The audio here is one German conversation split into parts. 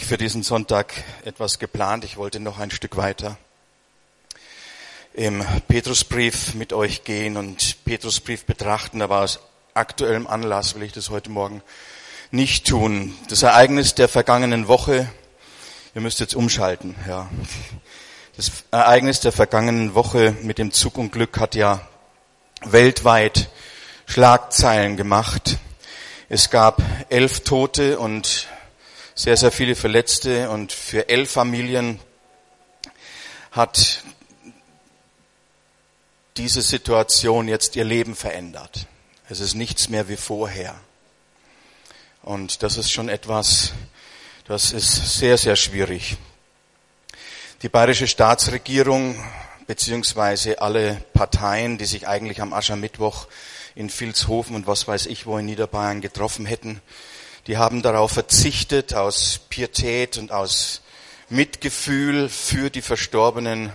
eigentlich für diesen Sonntag etwas geplant. Ich wollte noch ein Stück weiter im Petrusbrief mit euch gehen und Petrusbrief betrachten, aber aus aktuellem Anlass will ich das heute Morgen nicht tun. Das Ereignis der vergangenen Woche, ihr müsst jetzt umschalten, ja. Das Ereignis der vergangenen Woche mit dem Zugunglück hat ja weltweit Schlagzeilen gemacht. Es gab 11 Tote und sehr, sehr viele Verletzte und für 11 Familien hat diese Situation jetzt ihr Leben verändert. Es ist nichts mehr wie vorher. Und das ist schon etwas, das ist sehr, sehr schwierig. Die bayerische Staatsregierung beziehungsweise alle Parteien, die sich eigentlich am Aschermittwoch in Vilshofen und was weiß ich wo in Niederbayern getroffen hätten, die haben darauf verzichtet, aus Pietät und aus Mitgefühl für die Verstorbenen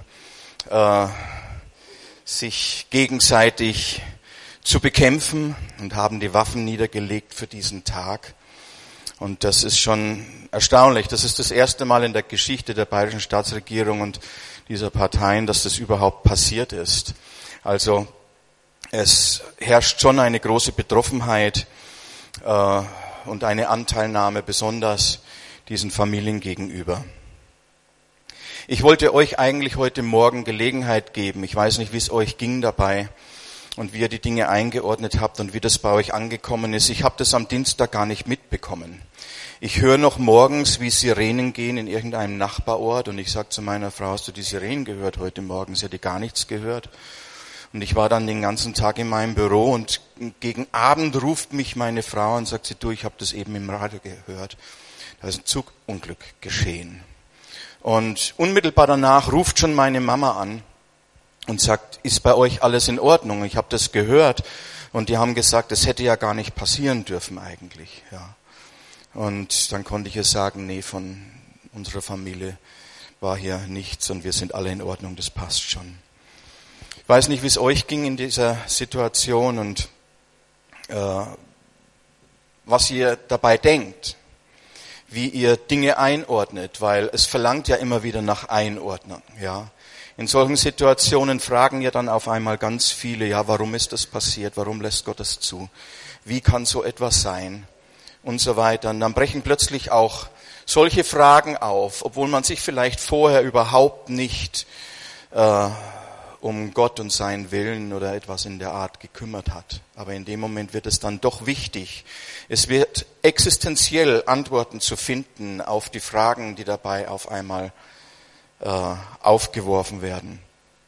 sich gegenseitig zu bekämpfen und haben die Waffen niedergelegt für diesen Tag. Und das ist schon erstaunlich. Das ist das erste Mal in der Geschichte der bayerischen Staatsregierung und dieser Parteien, dass das überhaupt passiert ist. Also es herrscht schon eine große Betroffenheit und eine Anteilnahme besonders diesen Familien gegenüber. Ich wollte euch eigentlich heute Morgen Gelegenheit geben. Ich weiß nicht, wie es euch ging dabei und wie ihr die Dinge eingeordnet habt und wie das bei euch angekommen ist. Ich habe das am Dienstag gar nicht mitbekommen. Ich höre noch morgens, wie Sirenen gehen in irgendeinem Nachbarort und ich sage zu meiner Frau, hast du die Sirenen gehört heute Morgen? Sie hatte gar nichts gehört. Und ich war dann den ganzen Tag in meinem Büro und gegen Abend ruft mich meine Frau und sagt sie, du, ich habe das eben im Radio gehört. Da ist ein Zugunglück geschehen. Und unmittelbar danach ruft schon meine Mama an und sagt, ist bei euch alles in Ordnung? Ich habe das gehört und die haben gesagt, das hätte ja gar nicht passieren dürfen eigentlich. Ja. Und dann konnte ich ihr sagen, nee, von unserer Familie war hier nichts und wir sind alle in Ordnung, das passt schon. Ich weiß nicht, wie es euch ging in dieser Situation und was ihr dabei denkt, wie ihr Dinge einordnet, weil es verlangt ja immer wieder nach Einordnung. Ja. In solchen Situationen fragen ja dann auf einmal ganz viele, ja, warum ist das passiert, warum lässt Gott das zu, wie kann so etwas sein und so weiter. Und dann brechen plötzlich auch solche Fragen auf, obwohl man sich vielleicht vorher überhaupt nicht um Gott und seinen Willen oder etwas in der Art gekümmert hat. Aber in dem Moment wird es dann doch wichtig. Es wird existenziell Antworten zu finden auf die Fragen, die dabei auf einmal aufgeworfen werden.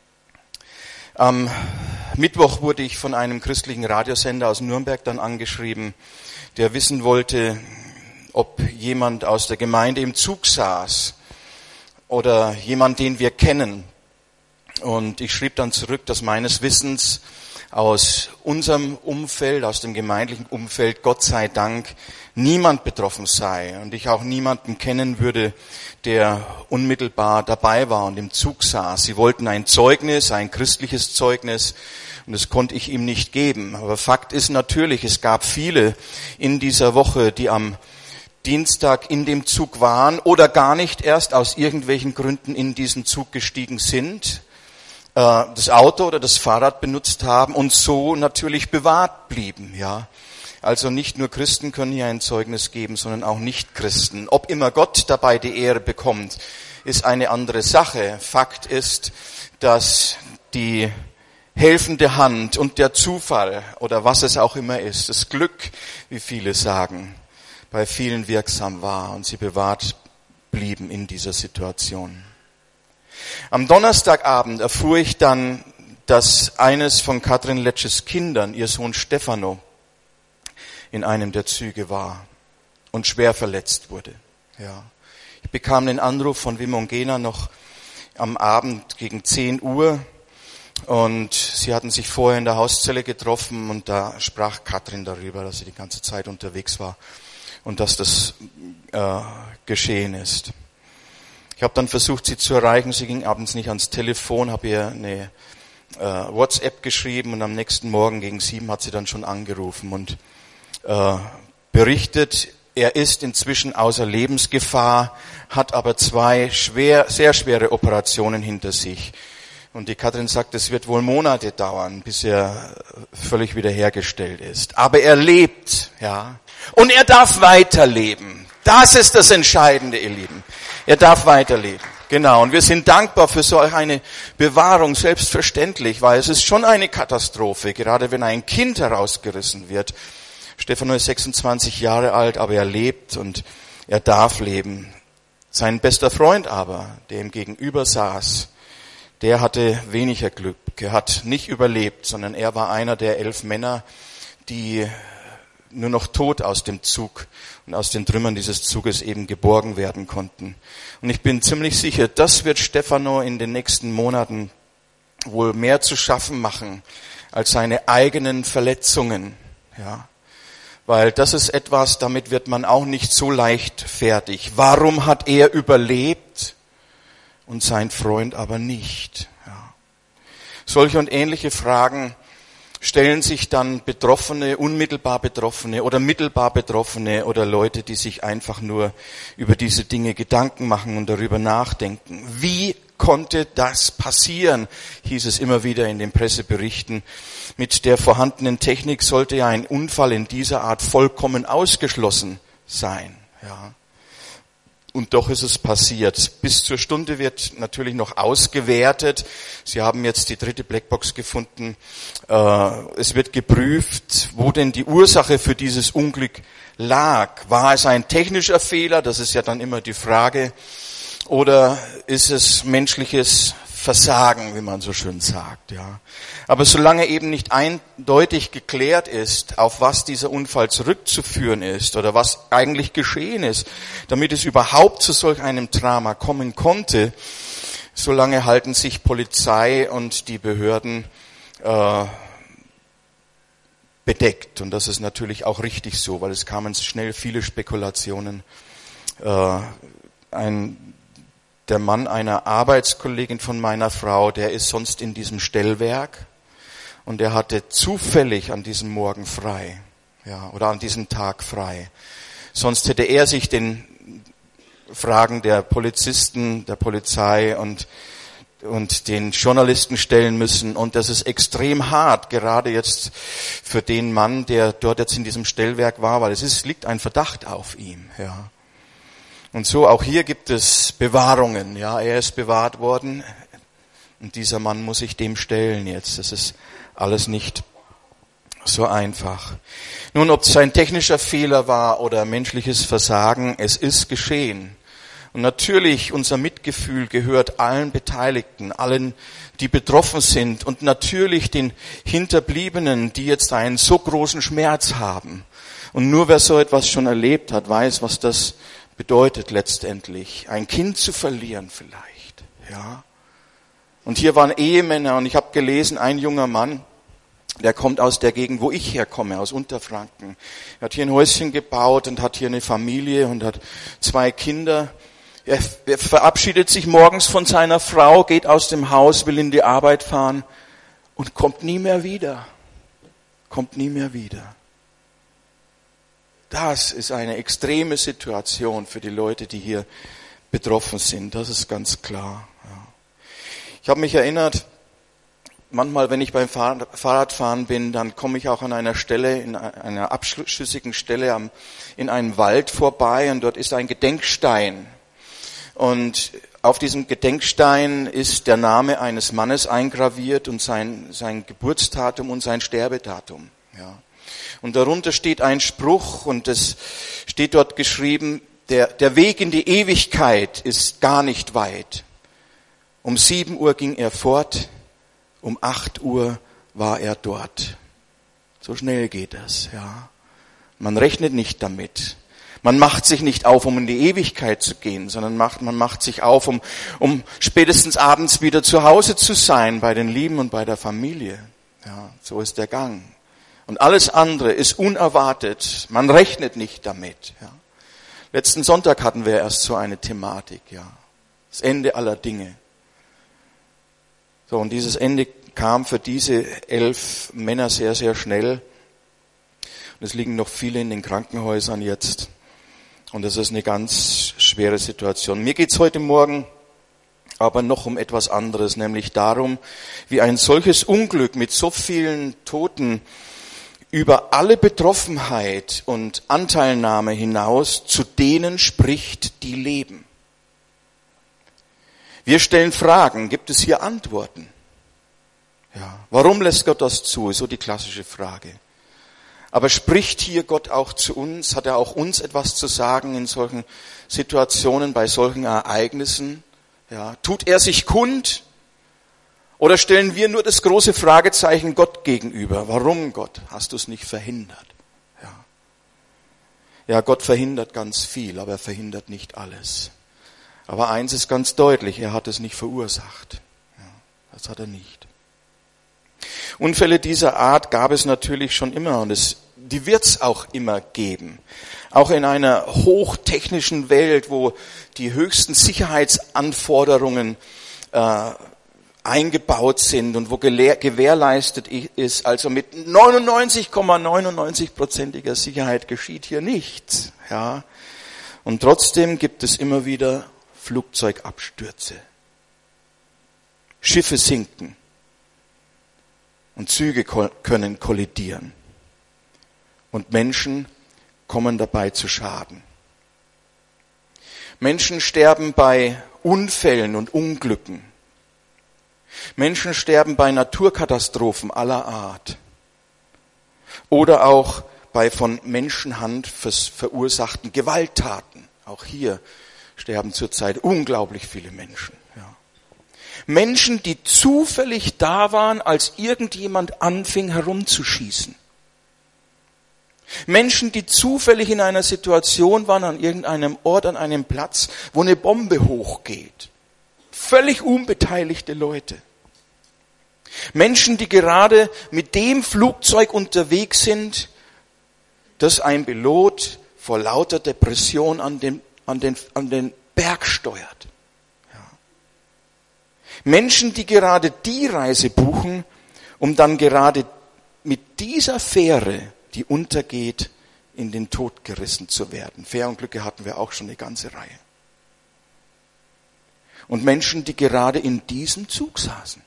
Am Mittwoch wurde ich von einem christlichen Radiosender aus Nürnberg dann angeschrieben, der wissen wollte, ob jemand aus der Gemeinde im Zug saß oder jemand, den wir kennen. Und ich schrieb dann zurück, dass meines Wissens aus unserem Umfeld, aus dem gemeindlichen Umfeld, Gott sei Dank, niemand betroffen sei. Und ich auch niemanden kennen würde, der unmittelbar dabei war und im Zug saß. Sie wollten ein Zeugnis, ein christliches Zeugnis, und das konnte ich ihm nicht geben. Aber Fakt ist natürlich, es gab viele in dieser Woche, die am Dienstag in dem Zug waren oder gar nicht erst aus irgendwelchen Gründen in diesen Zug gestiegen sind, das Auto oder das Fahrrad benutzt haben und so natürlich bewahrt blieben, ja. Also nicht nur Christen können hier ein Zeugnis geben, sondern auch Nicht-Christen. Ob immer Gott dabei die Ehre bekommt, ist eine andere Sache. Fakt ist, dass die helfende Hand und der Zufall oder was es auch immer ist, das Glück, wie viele sagen, bei vielen wirksam war und sie bewahrt blieben in dieser Situation. Am Donnerstagabend erfuhr ich dann, dass eines von Katrin Letsches Kindern, ihr Sohn Stefano, in einem der Züge war und schwer verletzt wurde. Ja. Ich bekam den Anruf von Wim und Gena noch am Abend gegen 10 Uhr und sie hatten sich vorher in der Hauszelle getroffen und da sprach Katrin darüber, dass sie die ganze Zeit unterwegs war und dass das geschehen ist. Ich habe dann versucht, sie zu erreichen. Sie ging abends nicht ans Telefon, habe ihr eine WhatsApp geschrieben und am nächsten Morgen gegen 7 hat sie dann schon angerufen und berichtet, er ist inzwischen außer Lebensgefahr, hat aber 2 sehr schwere Operationen hinter sich. Und die Katrin sagt, es wird wohl Monate dauern, bis er völlig wiederhergestellt ist. Aber er lebt, ja. Und er darf weiterleben. Das ist das Entscheidende, ihr Lieben. Er darf weiterleben. Genau. Und wir sind dankbar für so eine Bewahrung, selbstverständlich, weil es ist schon eine Katastrophe, gerade wenn ein Kind herausgerissen wird. Stefano ist 26 Jahre alt, aber er lebt und er darf leben. Sein bester Freund aber, der ihm gegenüber saß, der hatte weniger Glück. Er hat nicht überlebt, sondern er war einer der 11 Männer, die nur noch tot aus dem Zug und aus den Trümmern dieses Zuges eben geborgen werden konnten. Und ich bin ziemlich sicher, das wird Stefano in den nächsten Monaten wohl mehr zu schaffen machen als seine eigenen Verletzungen. Ja, weil das ist etwas, damit wird man auch nicht so leicht fertig. Warum hat er überlebt und sein Freund aber nicht? Ja. Solche und ähnliche Fragen stellen sich dann Betroffene, unmittelbar Betroffene oder mittelbar Betroffene oder Leute, die sich einfach nur über diese Dinge Gedanken machen und darüber nachdenken. Wie konnte das passieren, hieß es immer wieder in den Presseberichten. Mit der vorhandenen Technik sollte ja ein Unfall in dieser Art vollkommen ausgeschlossen sein. Ja. Und doch ist es passiert. Bis zur Stunde wird natürlich noch ausgewertet. Sie haben jetzt die 3. Blackbox gefunden. Es wird geprüft, wo denn die Ursache für dieses Unglück lag. War es ein technischer Fehler? Das ist ja dann immer die Frage. Oder ist es menschliches Versagen, wie man so schön sagt, ja. Aber solange eben nicht eindeutig geklärt ist, auf was dieser Unfall zurückzuführen ist oder was eigentlich geschehen ist, damit es überhaupt zu solch einem Drama kommen konnte, solange halten sich Polizei und die Behörden bedeckt. Und das ist natürlich auch richtig so, weil es kamen schnell viele Spekulationen. Der Mann einer Arbeitskollegin von meiner Frau, der ist sonst in diesem Stellwerk und der hatte zufällig an diesem Morgen frei, ja, oder an diesem Tag frei. Sonst hätte er sich den Fragen der Polizisten, der Polizei und den Journalisten stellen müssen. Und das ist extrem hart, gerade jetzt für den Mann, der dort jetzt in diesem Stellwerk war, weil liegt ein Verdacht auf ihm, ja. Und so auch hier gibt es Bewahrungen. Ja, er ist bewahrt worden und dieser Mann muss sich dem stellen jetzt. Das ist alles nicht so einfach. Nun, ob es ein technischer Fehler war oder menschliches Versagen, es ist geschehen. Und natürlich, unser Mitgefühl gehört allen Beteiligten, allen, die betroffen sind und natürlich den Hinterbliebenen, die jetzt einen so großen Schmerz haben. Und nur wer so etwas schon erlebt hat, weiß, was das bedeutet letztendlich, ein Kind zu verlieren vielleicht, ja. Und hier waren Ehemänner und ich habe gelesen, ein junger Mann, der kommt aus der Gegend, wo ich herkomme, aus Unterfranken. Er hat hier ein Häuschen gebaut und hat hier eine Familie und hat 2 Kinder. Er verabschiedet sich morgens von seiner Frau, geht aus dem Haus, will in die Arbeit fahren und kommt nie mehr wieder. Kommt nie mehr wieder. Das ist eine extreme Situation für die Leute, die hier betroffen sind. Das ist ganz klar. Ja. Ich habe mich erinnert, manchmal, wenn ich beim Fahrradfahren bin, dann komme ich auch an einer Stelle, in einer abschüssigen Stelle in einem Wald vorbei und dort ist ein Gedenkstein. Und auf diesem Gedenkstein ist der Name eines Mannes eingraviert und sein Geburtsdatum und sein Sterbedatum. Ja. Und darunter steht ein Spruch und es steht dort geschrieben, der Weg in die Ewigkeit ist gar nicht weit. Um 7 Uhr ging er fort, um 8 Uhr war er dort. So schnell geht das, ja. Man rechnet nicht damit. Man macht sich nicht auf, um in die Ewigkeit zu gehen, sondern man macht sich auf, um spätestens abends wieder zu Hause zu sein, bei den Lieben und bei der Familie. Ja, so ist der Gang. Und alles andere ist unerwartet. Man rechnet nicht damit. Ja. Letzten Sonntag hatten wir erst so eine Thematik. Ja. Das Ende aller Dinge. So, und dieses Ende kam für diese 11 Männer sehr, sehr schnell. Und es liegen noch viele in den Krankenhäusern jetzt. Und das ist eine ganz schwere Situation. Mir geht's heute Morgen aber noch um etwas anderes, nämlich darum, wie ein solches Unglück mit so vielen Toten über alle Betroffenheit und Anteilnahme hinaus zu denen spricht, die leben. Wir stellen Fragen, gibt es hier Antworten? Ja. Warum lässt Gott das zu? Ist so die klassische Frage. Aber spricht hier Gott auch zu uns? Hat er auch uns etwas zu sagen in solchen Situationen, bei solchen Ereignissen? Ja. Tut er sich kund? Oder stellen wir nur das große Fragezeichen Gott gegenüber? Warum, Gott? Hast du es nicht verhindert? Ja, Gott verhindert ganz viel, aber er verhindert nicht alles. Aber eins ist ganz deutlich, er hat es nicht verursacht. Ja, das hat er nicht. Unfälle dieser Art gab es natürlich schon immer und die wird es auch immer geben. Auch in einer hochtechnischen Welt, wo die höchsten Sicherheitsanforderungen eingebaut sind und wo gewährleistet ist, also mit 99,99%iger Sicherheit geschieht hier nichts. Ja. Und trotzdem gibt es immer wieder Flugzeugabstürze. Schiffe sinken und Züge können kollidieren. Und Menschen kommen dabei zu Schaden. Menschen sterben bei Unfällen und Unglücken. Menschen sterben bei Naturkatastrophen aller Art. Oder auch bei von Menschenhand verursachten Gewalttaten. Auch hier sterben zurzeit unglaublich viele Menschen. Ja. Menschen, die zufällig da waren, als irgendjemand anfing herumzuschießen. Menschen, die zufällig in einer Situation waren, an irgendeinem Ort, an einem Platz, wo eine Bombe hochgeht. Völlig unbeteiligte Leute. Menschen, die gerade mit dem Flugzeug unterwegs sind, das ein Pilot vor lauter Depression an den Berg steuert. Ja. Menschen, die gerade die Reise buchen, um dann gerade mit dieser Fähre, die untergeht, in den Tod gerissen zu werden. Fährunglücke hatten wir auch schon eine ganze Reihe. Und Menschen, die gerade in diesem Zug saßen.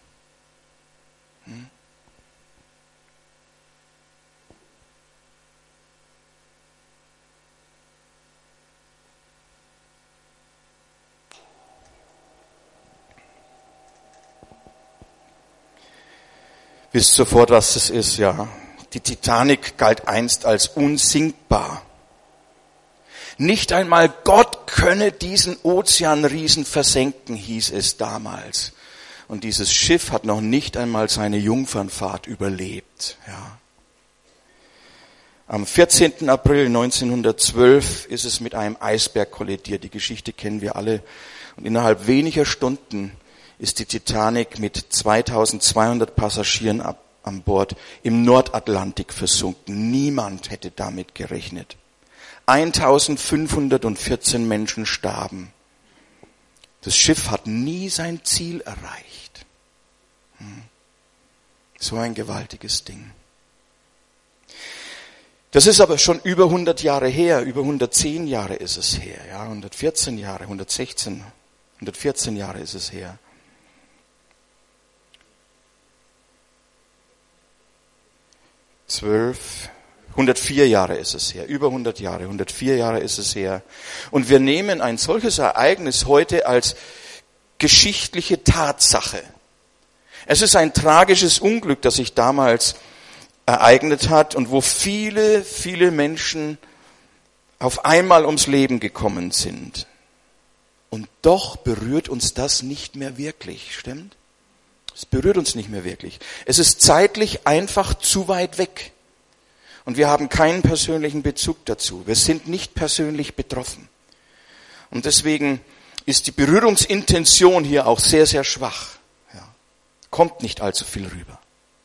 Wisst sofort, was das ist, ja. Die Titanic galt einst als unsinkbar. Nicht einmal Gott könne diesen Ozeanriesen versenken, hieß es damals. Und dieses Schiff hat noch nicht einmal seine Jungfernfahrt überlebt. Ja. Am 14. April 1912 ist es mit einem Eisberg kollidiert. Die Geschichte kennen wir alle. Und innerhalb weniger Stunden ist die Titanic mit 2200 Passagieren an Bord im Nordatlantik versunken. Niemand hätte damit gerechnet. 1514 Menschen starben. Das Schiff hat nie sein Ziel erreicht. So ein gewaltiges Ding. Das ist aber schon über 100 Jahre her, über 110 Jahre ist es her, ja, 114 Jahre, 114 Jahre ist es her. 104 Jahre ist es her, über 100 Jahre, 104 Jahre ist es her. Und wir nehmen ein solches Ereignis heute als geschichtliche Tatsache. Es ist ein tragisches Unglück, das sich damals ereignet hat und wo viele, viele Menschen auf einmal ums Leben gekommen sind. Und doch berührt uns das nicht mehr wirklich, stimmt? Es berührt uns nicht mehr wirklich. Es ist zeitlich einfach zu weit weg. Und wir haben keinen persönlichen Bezug dazu. Wir sind nicht persönlich betroffen. Und deswegen ist die Berührungsintention hier auch sehr, sehr schwach. Ja. Kommt nicht allzu viel rüber.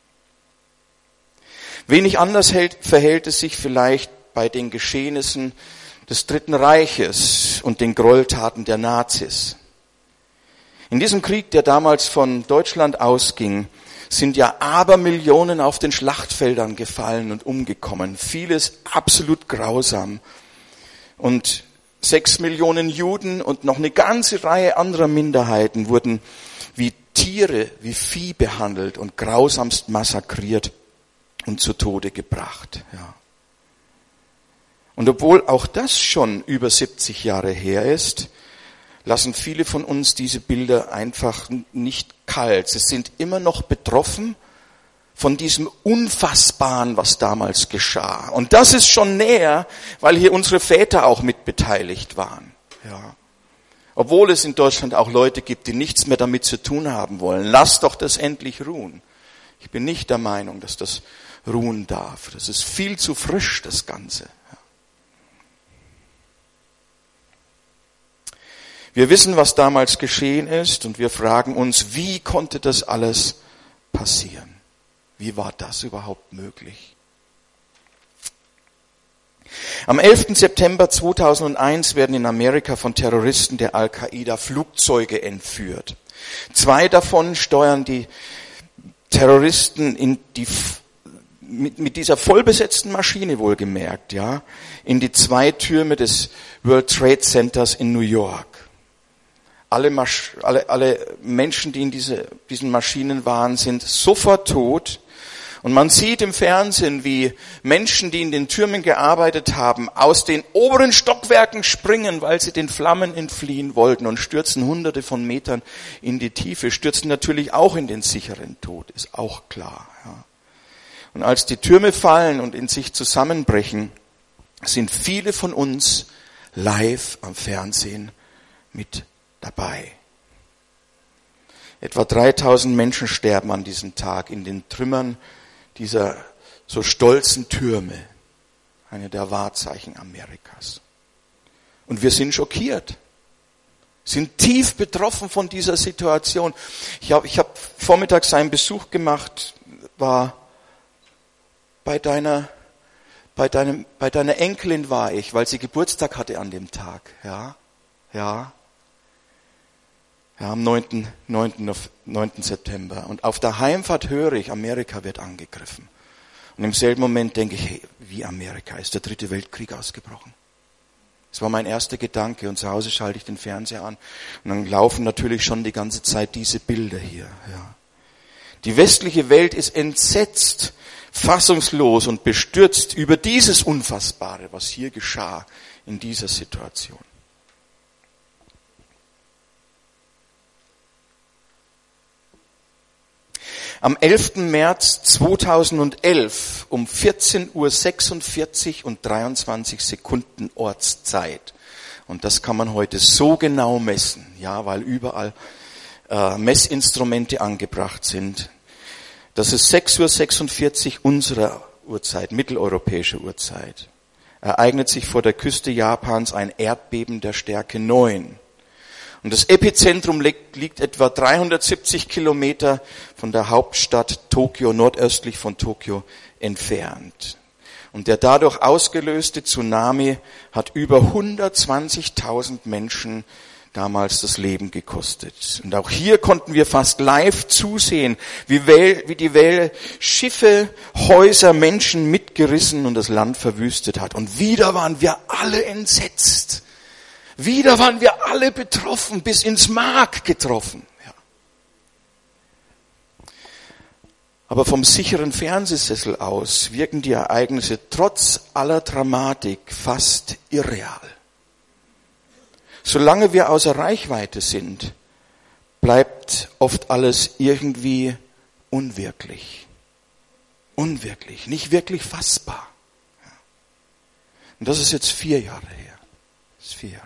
Wenig anders verhält es sich vielleicht bei den Geschehnissen des Dritten Reiches und den Gräueltaten der Nazis. In diesem Krieg, der damals von Deutschland ausging, sind ja Abermillionen auf den Schlachtfeldern gefallen und umgekommen. Vieles absolut grausam. Und 6 Millionen Juden und noch eine ganze Reihe anderer Minderheiten wurden wie Tiere, wie Vieh behandelt und grausamst massakriert und zu Tode gebracht. Ja. Und obwohl auch das schon über 70 Jahre her ist, lassen viele von uns diese Bilder einfach nicht kalt. Sie sind immer noch betroffen von diesem Unfassbaren, was damals geschah. Und das ist schon näher, weil hier unsere Väter auch mit beteiligt waren. Ja. Obwohl es in Deutschland auch Leute gibt, die nichts mehr damit zu tun haben wollen. Lass doch das endlich ruhen. Ich bin nicht der Meinung, dass das ruhen darf. Das ist viel zu frisch, das Ganze. Ja. Wir wissen, was damals geschehen ist, und wir fragen uns, wie konnte das alles passieren? Wie war das überhaupt möglich? Am 11. September 2001 werden in Amerika von Terroristen der Al-Qaida Flugzeuge entführt. 2 davon steuern die Terroristen mit dieser vollbesetzten Maschine wohlgemerkt, ja, in die 2 Türme des World Trade Centers in New York. Alle Menschen, die in diesen Maschinen waren, sind sofort tot. Und man sieht im Fernsehen, wie Menschen, die in den Türmen gearbeitet haben, aus den oberen Stockwerken springen, weil sie den Flammen entfliehen wollten, und stürzen hunderte von Metern in die Tiefe, stürzen natürlich auch in den sicheren Tod, ist auch klar. Ja. Und als die Türme fallen und in sich zusammenbrechen, sind viele von uns live am Fernsehen mit dabei. Etwa 3000 Menschen sterben an diesem Tag in den Trümmern dieser so stolzen Türme, eine der Wahrzeichen Amerikas. Und wir sind schockiert, sind tief betroffen von dieser Situation. Ich hab vormittags einen Besuch gemacht, war bei deiner Enkelin war ich, weil sie Geburtstag hatte an dem Tag. Ja, am 9. September. Und auf der Heimfahrt höre ich, Amerika wird angegriffen. Und im selben Moment denke ich, hey, wie Amerika? Ist der 3. Weltkrieg ausgebrochen? Das war mein erster Gedanke. Und zu Hause schalte ich den Fernseher an. Und dann laufen natürlich schon die ganze Zeit diese Bilder hier. Ja. Die westliche Welt ist entsetzt, fassungslos und bestürzt über dieses Unfassbare, was hier geschah in dieser Situation. Am 11. März 2011 um 14:46 und 23 Sekunden Ortszeit. Und das kann man heute so genau messen, ja, weil überall Messinstrumente angebracht sind. Das ist 6:46 unserer Uhrzeit, mitteleuropäische Uhrzeit. Ereignet sich vor der Küste Japans ein Erdbeben der Stärke 9. Und das Epizentrum liegt etwa 370 Kilometer von der Hauptstadt Tokio, nordöstlich von Tokio entfernt. Und der dadurch ausgelöste Tsunami hat über 120.000 Menschen damals das Leben gekostet. Und auch hier konnten wir fast live zusehen, wie die Welle Schiffe, Häuser, Menschen mitgerissen und das Land verwüstet hat. Und wieder waren wir alle entsetzt. Wieder waren wir alle betroffen, bis ins Mark getroffen. Ja. Aber vom sicheren Fernsehsessel aus wirken die Ereignisse trotz aller Dramatik fast irreal. Solange wir außer Reichweite sind, bleibt oft alles irgendwie unwirklich. Unwirklich, nicht wirklich fassbar. Ja. Und das ist jetzt 4 Jahre her. Das ist 4 Jahre her.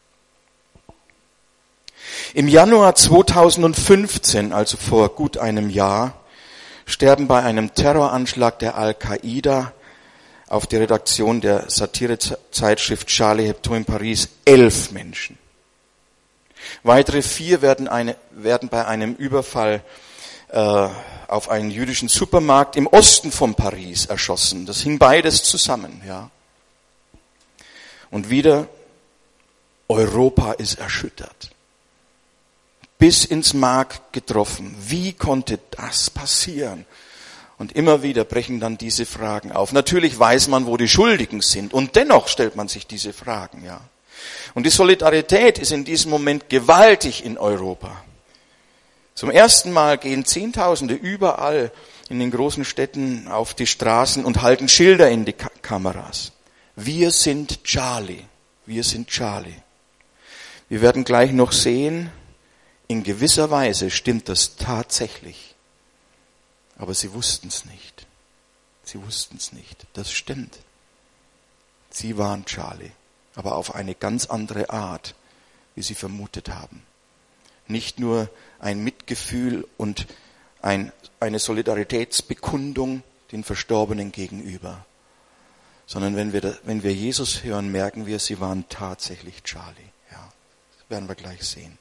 Im Januar 2015, also vor gut einem Jahr, sterben bei einem Terroranschlag der Al-Qaida auf die Redaktion der Satirezeitschrift Charlie Hebdo in Paris 11 Menschen. Weitere 4 werden bei einem Überfall auf einen jüdischen Supermarkt im Osten von Paris erschossen. Das hing beides zusammen, ja. Und wieder, Europa ist erschüttert. Bis ins Mark getroffen. Wie konnte das passieren? Und immer wieder brechen dann diese Fragen auf. Natürlich weiß man, wo die Schuldigen sind. Und dennoch stellt man sich diese Fragen, ja. Und die Solidarität ist in diesem Moment gewaltig in Europa. Zum ersten Mal gehen Zehntausende überall in den großen Städten auf die Straßen und halten Schilder in die Kameras. Wir sind Charlie. Wir sind Charlie. Wir werden gleich noch sehen, in gewisser Weise stimmt das tatsächlich. Aber sie wussten es nicht. Sie wussten es nicht. Das stimmt. Sie waren Charlie, aber auf eine ganz andere Art, wie sie vermutet haben. Nicht nur ein Mitgefühl und eine Solidaritätsbekundung den Verstorbenen gegenüber, sondern wenn wir Jesus hören, merken wir, sie waren tatsächlich Charlie. Ja, das werden wir gleich sehen.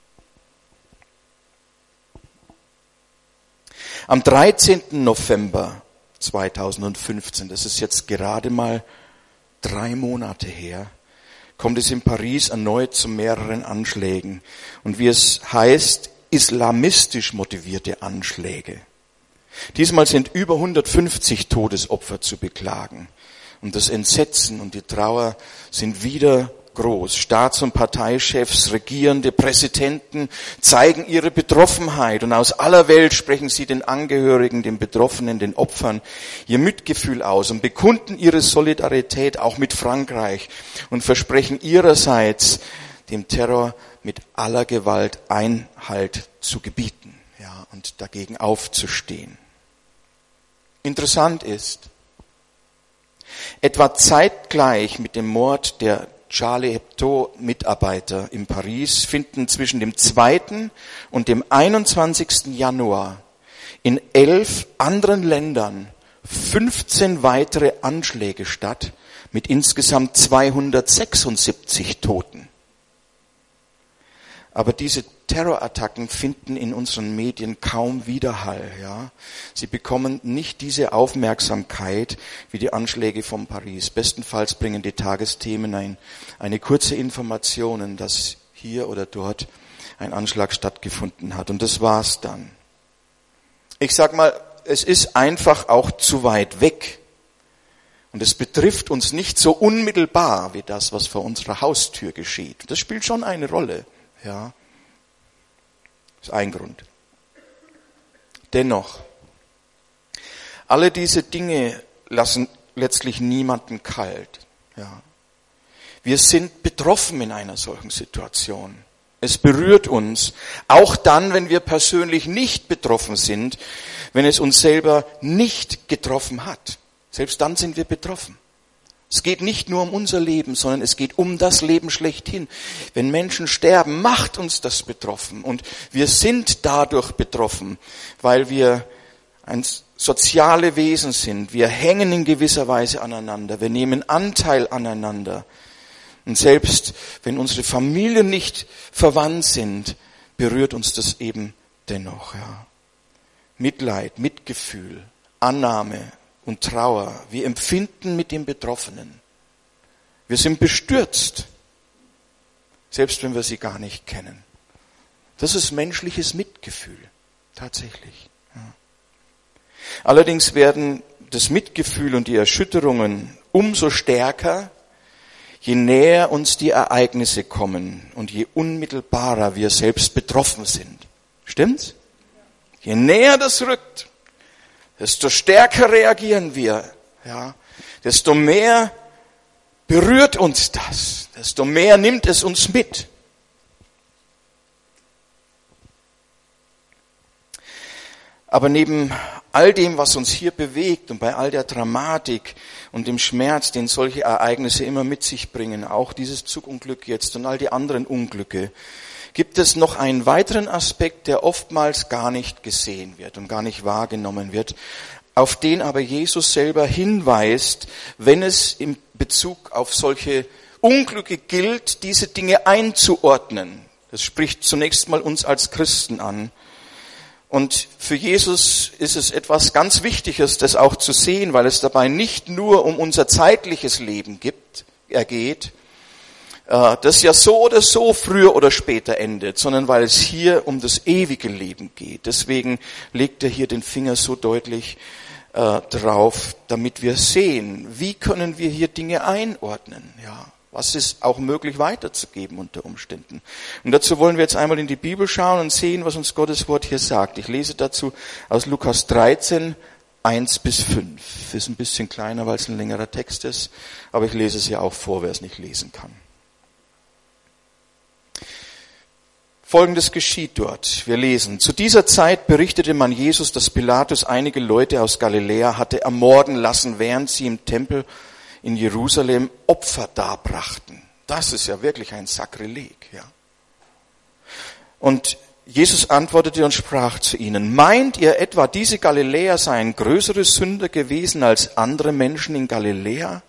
Am 13. November 2015, das ist jetzt gerade mal 3 Monate her, kommt es in Paris erneut zu mehreren Anschlägen. Und wie es heißt, islamistisch motivierte Anschläge. Diesmal sind über 150 Todesopfer zu beklagen. Und das Entsetzen und die Trauer sind wieder groß. Staats- und Parteichefs, Regierende, Präsidenten zeigen ihre Betroffenheit. Und aus aller Welt sprechen sie den Angehörigen, den Betroffenen, den Opfern ihr Mitgefühl aus und bekunden ihre Solidarität auch mit Frankreich und versprechen ihrerseits, dem Terror mit aller Gewalt Einhalt zu gebieten, ja, und dagegen aufzustehen. Interessant ist, etwa zeitgleich mit dem Mord der Charlie Hebdo-Mitarbeiter in Paris finden zwischen dem 2. und dem 21. Januar in 11 anderen Ländern 15 weitere Anschläge statt mit insgesamt 276 Toten. Aber diese Terrorattacken finden in unseren Medien kaum Widerhall. Ja? Sie bekommen nicht diese Aufmerksamkeit wie die Anschläge von Paris. Bestenfalls bringen die Tagesthemen eine kurze Information, dass hier oder dort ein Anschlag stattgefunden hat. Und das war's dann. Ich sag mal, es ist einfach auch zu weit weg. Und es betrifft uns nicht so unmittelbar wie das, was vor unserer Haustür geschieht. Das spielt schon eine Rolle. Ja, das ist ein Grund. Dennoch, alle diese Dinge lassen letztlich niemanden kalt. Ja. Wir sind betroffen in einer solchen Situation. Es berührt uns, auch dann, wenn wir persönlich nicht betroffen sind, wenn es uns selber nicht getroffen hat. Selbst dann sind wir betroffen. Es geht nicht nur um unser Leben, sondern es geht um das Leben schlechthin. Wenn Menschen sterben, macht uns das betroffen. Und wir sind dadurch betroffen, weil wir ein soziale Wesen sind. Wir hängen in gewisser Weise aneinander. Wir nehmen Anteil aneinander. Und selbst wenn unsere Familien nicht verwandt sind, berührt uns das eben dennoch. Ja. Mitleid, Mitgefühl, Annahme und Trauer. Wir empfinden mit den Betroffenen. Wir sind bestürzt, selbst wenn wir sie gar nicht kennen. Das ist menschliches Mitgefühl, tatsächlich. Ja. Allerdings werden das Mitgefühl und die Erschütterungen umso stärker, je näher uns die Ereignisse kommen und je unmittelbarer wir selbst betroffen sind. Stimmt's? Je näher das rückt, desto stärker reagieren wir, ja, desto mehr berührt uns das, desto mehr nimmt es uns mit. Aber neben all dem, was uns hier bewegt und bei all der Dramatik und dem Schmerz, den solche Ereignisse immer mit sich bringen, auch dieses Zugunglück jetzt und all die anderen Unglücke, gibt es noch einen weiteren Aspekt, der oftmals gar nicht gesehen wird und gar nicht wahrgenommen wird, auf den aber Jesus selber hinweist, wenn es in Bezug auf solche Unglücke gilt, diese Dinge einzuordnen. Das spricht zunächst mal uns als Christen an. Und für Jesus ist es etwas ganz Wichtiges, das auch zu sehen, weil es dabei nicht nur um unser zeitliches Leben geht, das ja so oder so früher oder später endet, sondern weil es hier um das ewige Leben geht. Deswegen legt er hier den Finger so deutlich drauf, damit wir sehen, wie können wir hier Dinge einordnen. Ja, Was ist auch möglich weiterzugeben unter Umständen? Und dazu wollen wir jetzt einmal in die Bibel schauen und sehen, was uns Gottes Wort hier sagt. Ich lese dazu aus Lukas 13, 1-5. Ist ein bisschen kleiner, weil es ein längerer Text ist, aber ich lese es ja auch vor, wer es nicht lesen kann. Folgendes geschieht dort. Wir lesen: Zu dieser Zeit berichtete man Jesus, dass Pilatus einige Leute aus Galiläa hatte ermorden lassen, während sie im Tempel in Jerusalem Opfer darbrachten. Das ist ja wirklich ein Sakrileg, ja. Und Jesus antwortete und sprach zu ihnen: Meint ihr etwa, diese Galiläer seien größere Sünder gewesen als andere Menschen in Galiläa?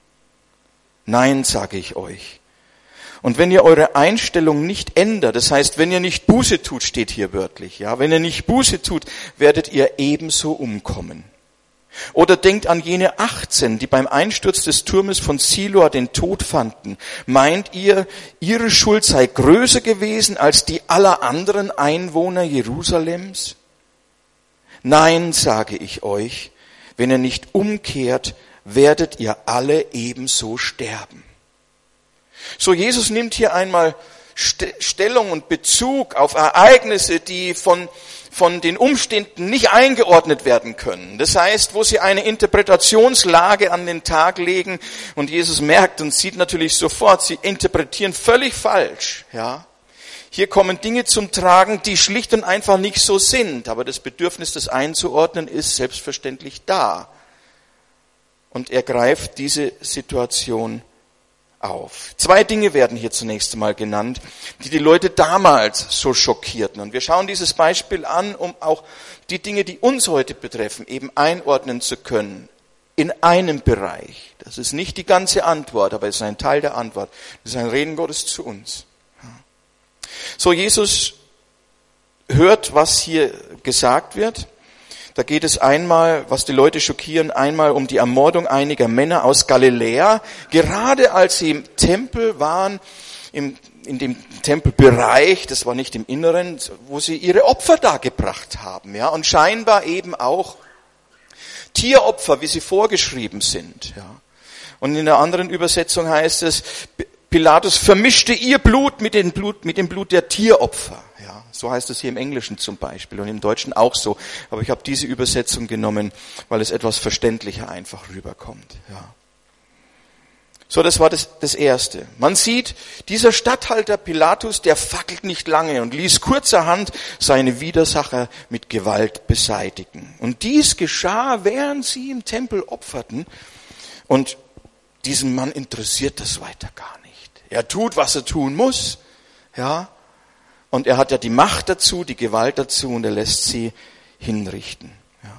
Nein, sage ich euch. Und wenn ihr eure Einstellung nicht ändert, das heißt, wenn ihr nicht Buße tut, steht hier wörtlich, ja, wenn ihr nicht Buße tut, werdet ihr ebenso umkommen. Oder denkt an jene 18, die beim Einsturz des Turmes von Siloa den Tod fanden. Meint ihr, ihre Schuld sei größer gewesen als die aller anderen Einwohner Jerusalems? Nein, sage ich euch, wenn ihr nicht umkehrt, werdet ihr alle ebenso sterben. So, Jesus nimmt hier einmal Stellung und Bezug auf Ereignisse, die von den Umständen nicht eingeordnet werden können. Das heißt, wo sie eine Interpretationslage an den Tag legen und Jesus merkt und sieht natürlich sofort, sie interpretieren völlig falsch, ja. Hier kommen Dinge zum Tragen, die schlicht und einfach nicht so sind, aber das Bedürfnis, das einzuordnen, ist selbstverständlich da. Und er greift diese Situation auf. 2 Dinge werden hier zunächst einmal genannt, die die Leute damals so schockierten. Und wir schauen dieses Beispiel an, um auch die Dinge, die uns heute betreffen, eben einordnen zu können. In einem Bereich. Das ist nicht die ganze Antwort, aber es ist ein Teil der Antwort. Das ist ein Reden Gottes zu uns. So, Jesus hört, was hier gesagt wird. Da geht es einmal, was die Leute schockieren, einmal um die Ermordung einiger Männer aus Galiläa, gerade als sie im Tempel waren, in dem Tempelbereich, das war nicht im Inneren, wo sie ihre Opfer dargebracht haben, ja, und scheinbar eben auch Tieropfer, wie sie vorgeschrieben sind, ja. Und in der anderen Übersetzung heißt es, Pilatus vermischte ihr Blut mit dem Blut der Tieropfer. Ja, so heißt es hier im Englischen zum Beispiel und im Deutschen auch so. Aber ich habe diese Übersetzung genommen, weil es etwas verständlicher einfach rüberkommt. Ja. So, das war das Erste. Man sieht, dieser Statthalter Pilatus, der fackelt nicht lange und ließ kurzerhand seine Widersacher mit Gewalt beseitigen. Und dies geschah, während sie im Tempel opferten. Und diesen Mann interessiert das weiter gar nicht. Er tut, was er tun muss, ja, und er hat ja die Macht dazu, die Gewalt dazu, und er lässt sie hinrichten. Ja.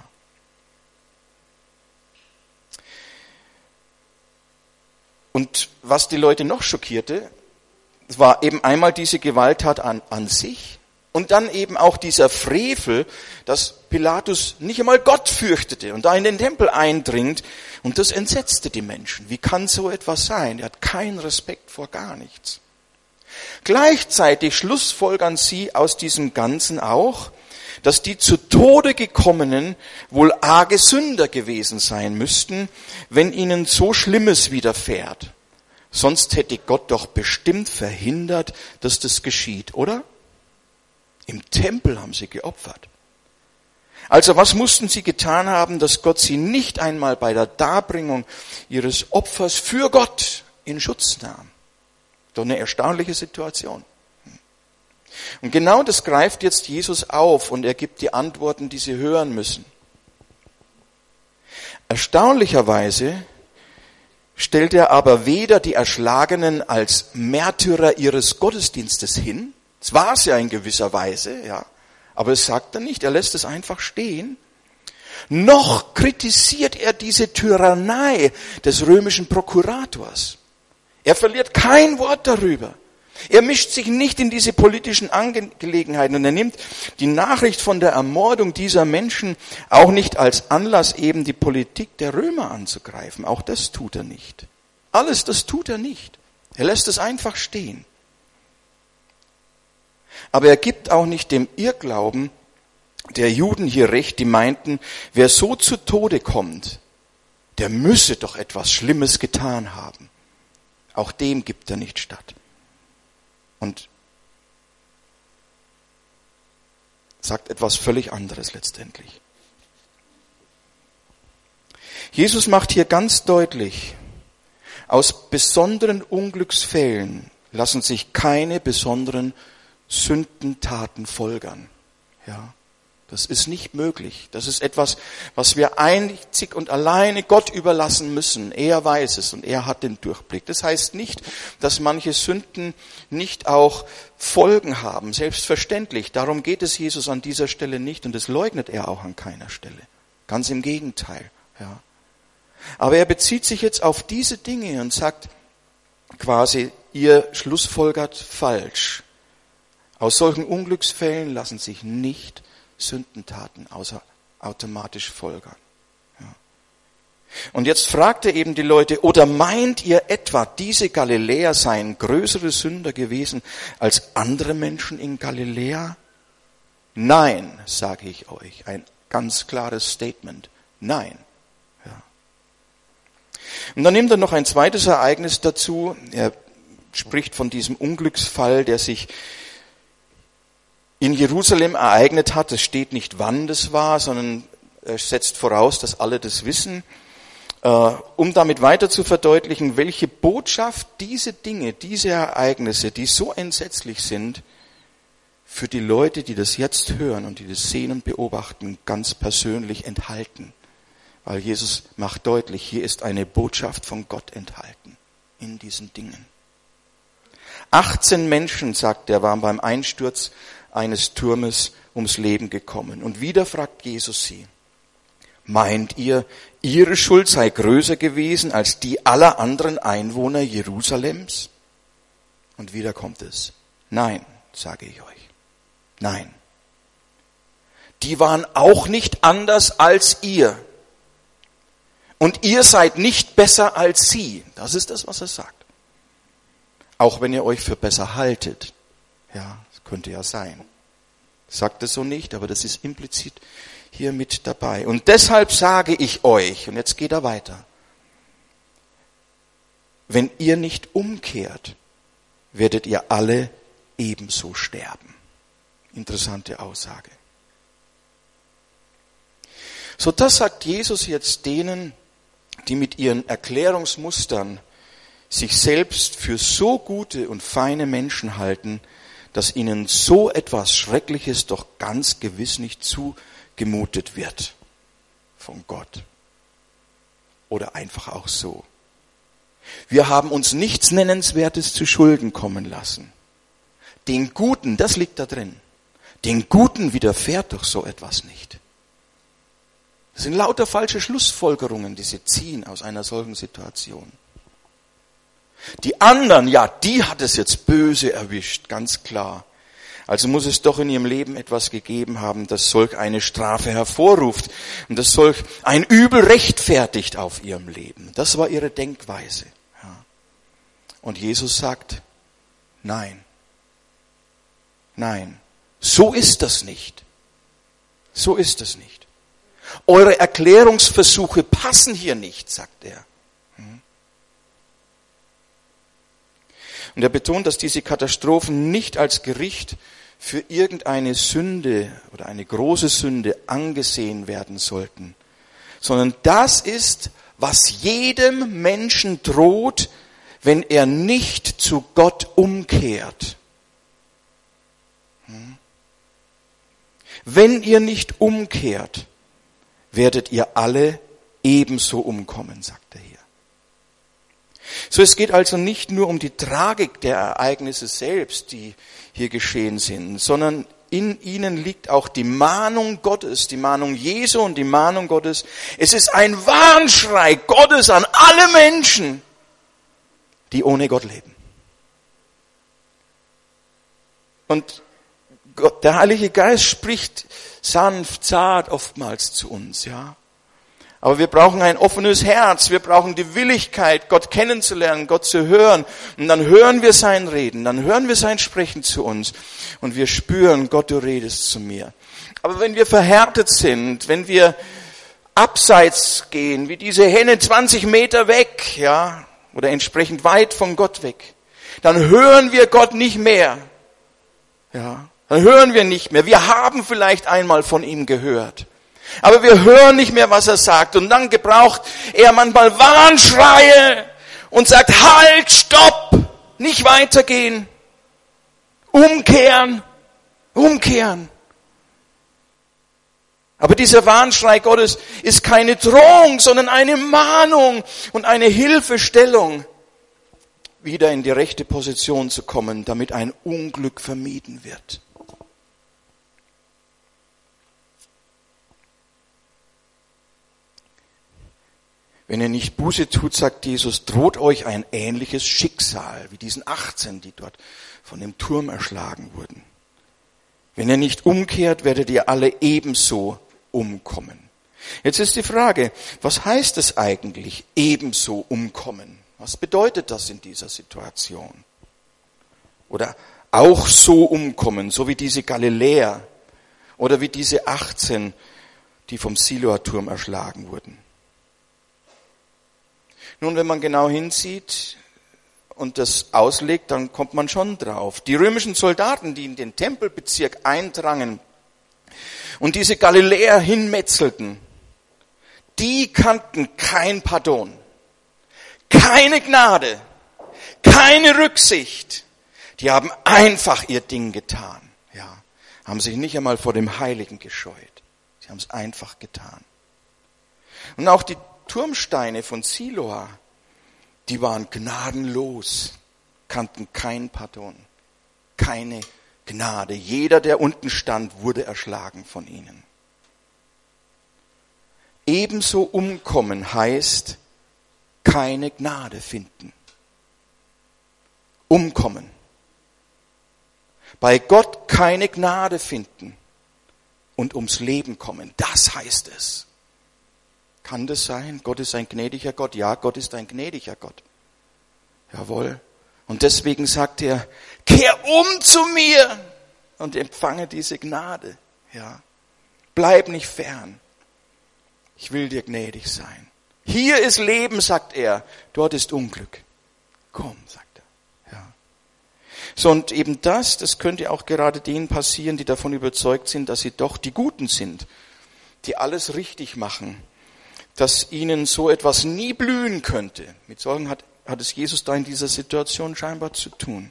Und was die Leute noch schockierte, war eben einmal diese Gewalttat an sich und dann eben auch dieser Frevel, dass Pilatus nicht einmal Gott fürchtete und da in den Tempel eindringt, und das entsetzte die Menschen. Wie kann so etwas sein? Er hat keinen Respekt vor gar nichts. Gleichzeitig schlussfolgern sie aus diesem Ganzen auch, dass die zu Tode gekommenen wohl arge Sünder gewesen sein müssten, wenn ihnen so Schlimmes widerfährt. Sonst hätte Gott doch bestimmt verhindert, dass das geschieht, oder? Im Tempel haben sie geopfert. Also was mussten sie getan haben, dass Gott sie nicht einmal bei der Darbringung ihres Opfers für Gott in Schutz nahm? Doch eine erstaunliche Situation. Und genau das greift jetzt Jesus auf und er gibt die Antworten, die sie hören müssen. Erstaunlicherweise stellt er aber weder die Erschlagenen als Märtyrer ihres Gottesdienstes hin, das war es ja in gewisser Weise, ja, aber es sagt er nicht, er lässt es einfach stehen. Noch kritisiert er diese Tyrannei des römischen Prokurators. Er verliert kein Wort darüber. Er mischt sich nicht in diese politischen Angelegenheiten und er nimmt die Nachricht von der Ermordung dieser Menschen auch nicht als Anlass, eben die Politik der Römer anzugreifen. Auch das tut er nicht. Alles das tut er nicht. Er lässt es einfach stehen. Aber er gibt auch nicht dem Irrglauben der Juden hier recht, die meinten, wer so zu Tode kommt, der müsse doch etwas Schlimmes getan haben. Auch dem gibt er nicht statt. Und sagt etwas völlig anderes letztendlich. Jesus macht hier ganz deutlich, aus besonderen Unglücksfällen lassen sich keine besonderen Sündentaten folgern. Ja, das ist nicht möglich. Das ist etwas, was wir einzig und alleine Gott überlassen müssen. Er weiß es und er hat den Durchblick. Das heißt nicht, dass manche Sünden nicht auch Folgen haben. Selbstverständlich. Darum geht es Jesus an dieser Stelle nicht und das leugnet er auch an keiner Stelle. Ganz im Gegenteil. Ja. Aber er bezieht sich jetzt auf diese Dinge und sagt quasi, ihr schlussfolgert falsch. Aus solchen Unglücksfällen lassen sich nicht Sündentaten automatisch folgern. Ja. Und jetzt fragt er eben die Leute, oder meint ihr etwa, diese Galiläer seien größere Sünder gewesen als andere Menschen in Galiläa? Nein, sage ich euch. Ein ganz klares Statement. Nein. Ja. Und dann nimmt er noch ein zweites Ereignis dazu. Er spricht von diesem Unglücksfall, der sich in Jerusalem ereignet hat. Es steht nicht, wann das war, sondern er setzt voraus, dass alle das wissen, um damit weiter zu verdeutlichen, welche Botschaft diese Dinge, diese Ereignisse, die so entsetzlich sind, für die Leute, die das jetzt hören und die das sehen und beobachten, ganz persönlich enthalten. Weil Jesus macht deutlich, hier ist eine Botschaft von Gott enthalten in diesen Dingen. 18 Menschen, sagt er, waren beim Einsturz eines Turmes ums Leben gekommen. Und wieder fragt Jesus sie, meint ihr, ihre Schuld sei größer gewesen als die aller anderen Einwohner Jerusalems? Und wieder kommt es, nein, sage ich euch, nein. Die waren auch nicht anders als ihr. Und ihr seid nicht besser als sie. Das ist das, was er sagt. Auch wenn ihr euch für besser haltet. Ja, das könnte ja sein. Sagt es so nicht, aber das ist implizit hier mit dabei. Und deshalb sage ich euch, und jetzt geht er weiter, wenn ihr nicht umkehrt, werdet ihr alle ebenso sterben. Interessante Aussage. So, das sagt Jesus jetzt denen, die mit ihren Erklärungsmustern sich selbst für so gute und feine Menschen halten, dass ihnen so etwas Schreckliches doch ganz gewiss nicht zugemutet wird von Gott. Oder einfach auch so. Wir haben uns nichts Nennenswertes zu Schulden kommen lassen. Den Guten, das liegt da drin, den Guten widerfährt doch so etwas nicht. Das sind lauter falsche Schlussfolgerungen, die sie ziehen aus einer solchen Situation. Die anderen, ja, die hat es jetzt böse erwischt, ganz klar. Also muss es doch in ihrem Leben etwas gegeben haben, das solch eine Strafe hervorruft und das solch ein Übel rechtfertigt auf ihrem Leben. Das war ihre Denkweise. Ja. Und Jesus sagt, nein, nein, so ist das nicht. So ist das nicht. Eure Erklärungsversuche passen hier nicht, sagt er. Und er betont, dass diese Katastrophen nicht als Gericht für irgendeine Sünde oder eine große Sünde angesehen werden sollten, sondern das ist, was jedem Menschen droht, wenn er nicht zu Gott umkehrt. Wenn ihr nicht umkehrt, werdet ihr alle ebenso umkommen, sagt er hier. So, es geht also nicht nur um die Tragik der Ereignisse selbst, die hier geschehen sind, sondern in ihnen liegt auch die Mahnung Gottes, die Mahnung Jesu und die Mahnung Gottes. Es ist ein Warnschrei Gottes an alle Menschen, die ohne Gott leben. Und Gott, der Heilige Geist spricht sanft, zart oftmals zu uns, ja. Aber wir brauchen ein offenes Herz, wir brauchen die Willigkeit, Gott kennenzulernen, Gott zu hören. Und dann hören wir sein Reden, dann hören wir sein Sprechen zu uns. Und wir spüren, Gott, du redest zu mir. Aber wenn wir verhärtet sind, wenn wir abseits gehen, wie diese Henne 20 Meter weg, ja, oder entsprechend weit von Gott weg, dann hören wir Gott nicht mehr. Ja, dann hören wir nicht mehr. Wir haben vielleicht einmal von ihm gehört, aber wir hören nicht mehr, was er sagt. Und dann gebraucht er manchmal Warnschreie und sagt, halt, stopp, nicht weitergehen, umkehren. Aber dieser Warnschrei Gottes ist keine Drohung, sondern eine Mahnung und eine Hilfestellung, wieder in die rechte Position zu kommen, damit ein Unglück vermieden wird. Wenn ihr nicht Buße tut, sagt Jesus, droht euch ein ähnliches Schicksal wie diesen 18, die dort von dem Turm erschlagen wurden. Wenn ihr nicht umkehrt, werdet ihr alle ebenso umkommen. Jetzt ist die Frage, was heißt es eigentlich, ebenso umkommen? Was bedeutet das in dieser Situation? Oder auch so umkommen, so wie diese Galiläer oder wie diese 18, die vom Siloa-Turm erschlagen wurden. Nun, wenn man genau hinsieht und das auslegt, dann kommt man schon drauf. Die römischen Soldaten, die in den Tempelbezirk eindrangen und diese Galiläer hinmetzelten, die kannten kein Pardon, keine Gnade, keine Rücksicht. Die haben einfach ihr Ding getan. Ja, haben sich nicht einmal vor dem Heiligen gescheut. Sie haben es einfach getan. Und auch die Turmsteine von Siloa, die waren gnadenlos, kannten kein Pardon, keine Gnade. Jeder, der unten stand, wurde erschlagen von ihnen. Ebenso umkommen heißt keine Gnade finden. Umkommen. Bei Gott keine Gnade finden und ums Leben kommen. Das heißt es. Kann das sein? Gott ist ein gnädiger Gott. Ja, Gott ist ein gnädiger Gott. Jawohl. Und deswegen sagt er, kehr um zu mir und empfange diese Gnade. Ja. Bleib nicht fern. Ich will dir gnädig sein. Hier ist Leben, sagt er. Dort ist Unglück. Komm, sagt er. Ja. So, und eben das könnte auch gerade denen passieren, die davon überzeugt sind, dass sie doch die Guten sind, die alles richtig machen, dass ihnen so etwas nie blühen könnte. Mit solchen hat es Jesus da in dieser Situation scheinbar zu tun.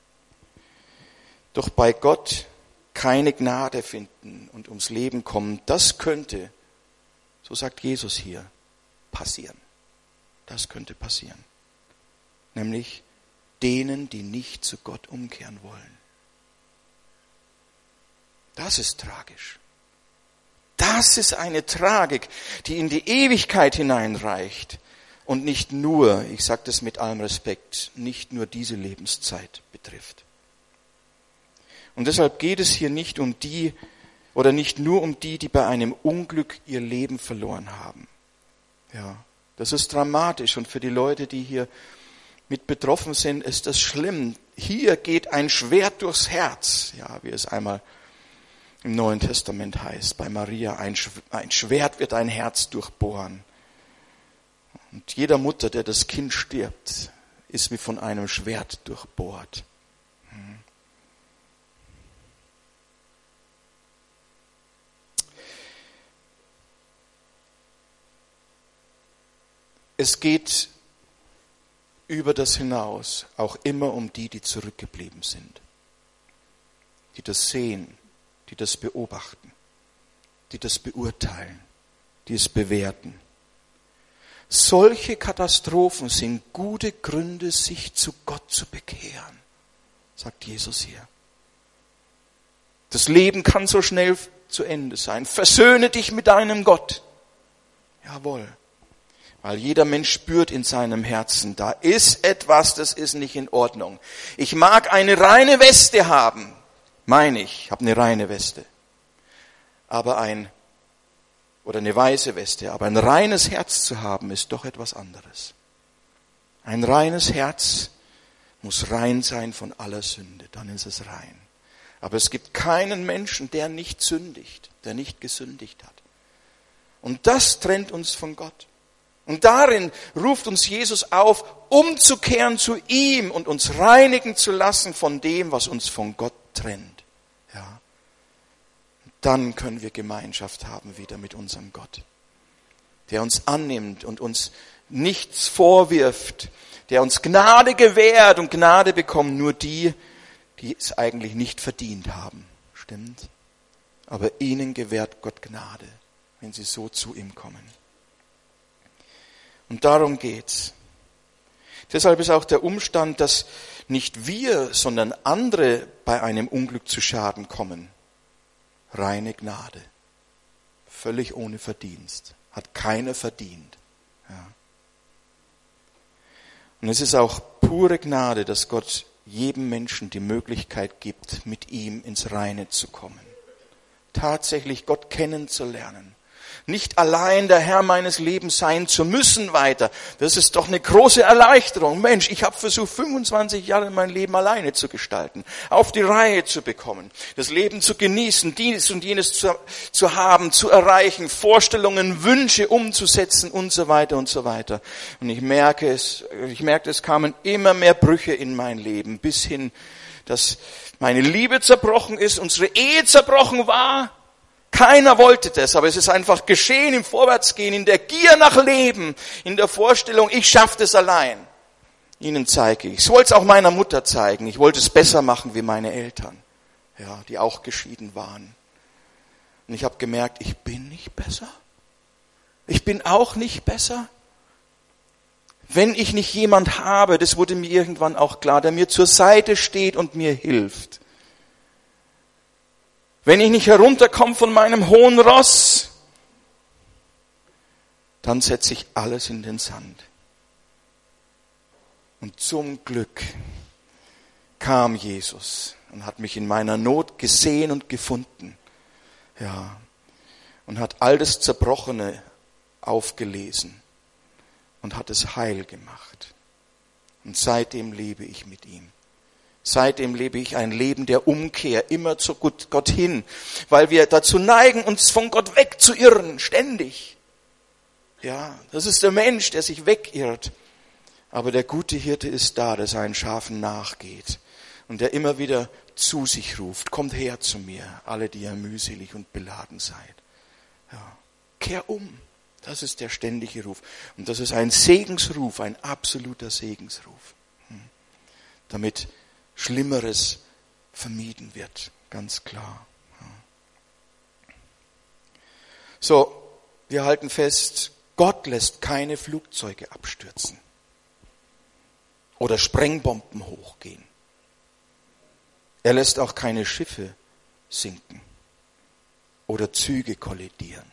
Doch bei Gott keine Gnade finden und ums Leben kommen, das könnte, so sagt Jesus hier, passieren. Das könnte passieren. Nämlich denen, die nicht zu Gott umkehren wollen. Das ist tragisch. Das ist eine Tragik, die in die Ewigkeit hineinreicht und nicht nur, ich sage das mit allem Respekt, nicht nur diese Lebenszeit betrifft. Und deshalb geht es hier nicht um die oder nicht nur um die, die bei einem Unglück ihr Leben verloren haben. Ja, das ist dramatisch und für die Leute, die hier mit betroffen sind, ist das schlimm. Hier geht ein Schwert durchs Herz, ja, wie es einmal im Neuen Testament heißt, bei Maria, ein Schwert wird ein Herz durchbohren. Und jeder Mutter, der das Kind stirbt, ist wie von einem Schwert durchbohrt. Es geht über das hinaus auch immer um die, die zurückgeblieben sind, die das sehen, die das beobachten, die das beurteilen, die es bewerten. Solche Katastrophen sind gute Gründe, sich zu Gott zu bekehren, sagt Jesus hier. Das Leben kann so schnell zu Ende sein. Versöhne dich mit deinem Gott. Jawohl. Weil jeder Mensch spürt in seinem Herzen, da ist etwas, das ist nicht in Ordnung. Ich mag eine reine Weste haben. Ich habe eine reine Weste. Aber oder eine weiße Weste, aber ein reines Herz zu haben, ist doch etwas anderes. Ein reines Herz muss rein sein von aller Sünde, dann ist es rein. Aber es gibt keinen Menschen, der nicht sündigt, der nicht gesündigt hat. Und das trennt uns von Gott. Und darin ruft uns Jesus auf, umzukehren zu ihm und uns reinigen zu lassen von dem, was uns von Gott trennt. Ja. Dann können wir Gemeinschaft haben wieder mit unserem Gott, der uns annimmt und uns nichts vorwirft, der uns Gnade gewährt, und Gnade bekommen nur die, die es eigentlich nicht verdient haben. Stimmt? Aber ihnen gewährt Gott Gnade, wenn sie so zu ihm kommen. Und darum geht's. Deshalb ist auch der Umstand, dass nicht wir, sondern andere bei einem Unglück zu Schaden kommen, reine Gnade. Völlig ohne Verdienst. Hat keiner verdient. Ja. Und es ist auch pure Gnade, dass Gott jedem Menschen die Möglichkeit gibt, mit ihm ins Reine zu kommen. Tatsächlich Gott kennenzulernen. Nicht allein der Herr meines Lebens sein zu müssen weiter. Das ist doch eine große Erleichterung. Mensch, ich habe versucht, 25 Jahre mein Leben alleine zu gestalten, auf die Reihe zu bekommen, das Leben zu genießen, dies und jenes zu haben, zu erreichen, Vorstellungen, Wünsche umzusetzen und so weiter und so weiter. Und ich merkte, es kamen immer mehr Brüche in mein Leben, bis hin, dass meine Liebe zerbrochen ist, unsere Ehe zerbrochen war. Keiner wollte das, aber es ist einfach geschehen im Vorwärtsgehen, in der Gier nach Leben, in der Vorstellung, ich schaffe das allein. Ihnen zeige ich. Ich wollte es auch meiner Mutter zeigen. Ich wollte es besser machen wie meine Eltern, ja, die auch geschieden waren. Und ich habe gemerkt, ich bin nicht besser. Ich bin auch nicht besser. Wenn ich nicht jemand habe, das wurde mir irgendwann auch klar, der mir zur Seite steht und mir hilft. Wenn ich nicht herunterkomme von meinem hohen Ross, dann setze ich alles in den Sand. Und zum Glück kam Jesus und hat mich in meiner Not gesehen und gefunden. Ja, und hat all das Zerbrochene aufgelesen und hat es heil gemacht. Und seitdem lebe ich mit ihm. Seitdem lebe ich ein Leben der Umkehr, immer zu Gott hin, weil wir dazu neigen, uns von Gott wegzuirren, ständig. Ja, das ist der Mensch, der sich wegirrt. Aber der gute Hirte ist da, der seinen Schafen nachgeht und der immer wieder zu sich ruft, kommt her zu mir, alle, die ihr mühselig und beladen seid. Ja, kehr um. Das ist der ständige Ruf. Und das ist ein Segensruf, ein absoluter Segensruf. Damit Schlimmeres vermieden wird, ganz klar. So, wir halten fest, Gott lässt keine Flugzeuge abstürzen oder Sprengbomben hochgehen. Er lässt auch keine Schiffe sinken oder Züge kollidieren.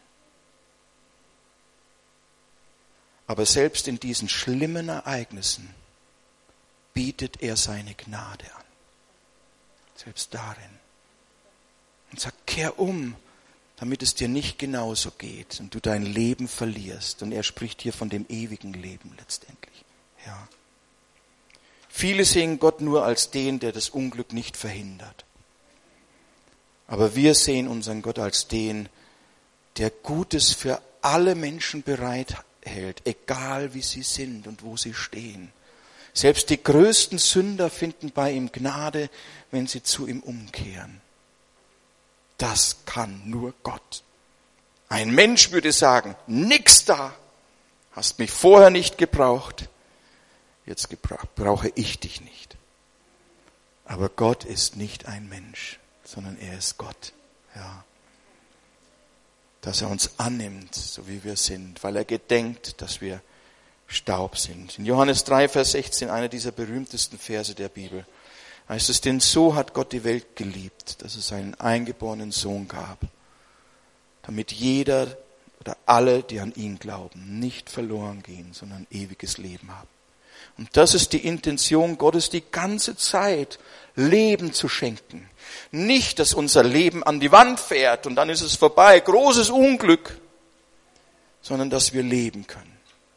Aber selbst in diesen schlimmen Ereignissen bietet er seine Gnade an. Selbst darin. Und sagt, kehr um, damit es dir nicht genauso geht und du dein Leben verlierst. Und er spricht hier von dem ewigen Leben letztendlich. Ja. Viele sehen Gott nur als den, der das Unglück nicht verhindert. Aber wir sehen unseren Gott als den, der Gutes für alle Menschen bereithält, egal wie sie sind und wo sie stehen. Selbst die größten Sünder finden bei ihm Gnade, wenn sie zu ihm umkehren. Das kann nur Gott. Ein Mensch würde sagen, nix da, hast mich vorher nicht gebraucht, jetzt brauche ich dich nicht. Aber Gott ist nicht ein Mensch, sondern er ist Gott. Ja. Dass er uns annimmt, so wie wir sind, weil er gedenkt, dass wir Staub sind. In Johannes 3, Vers 16, einer dieser berühmtesten Verse der Bibel, heißt es, denn so hat Gott die Welt geliebt, dass es einen eingeborenen Sohn gab, damit jeder oder alle, die an ihn glauben, nicht verloren gehen, sondern ewiges Leben haben. Und das ist die Intention Gottes die ganze Zeit, Leben zu schenken. Nicht, dass unser Leben an die Wand fährt und dann ist es vorbei, großes Unglück, sondern dass wir leben können.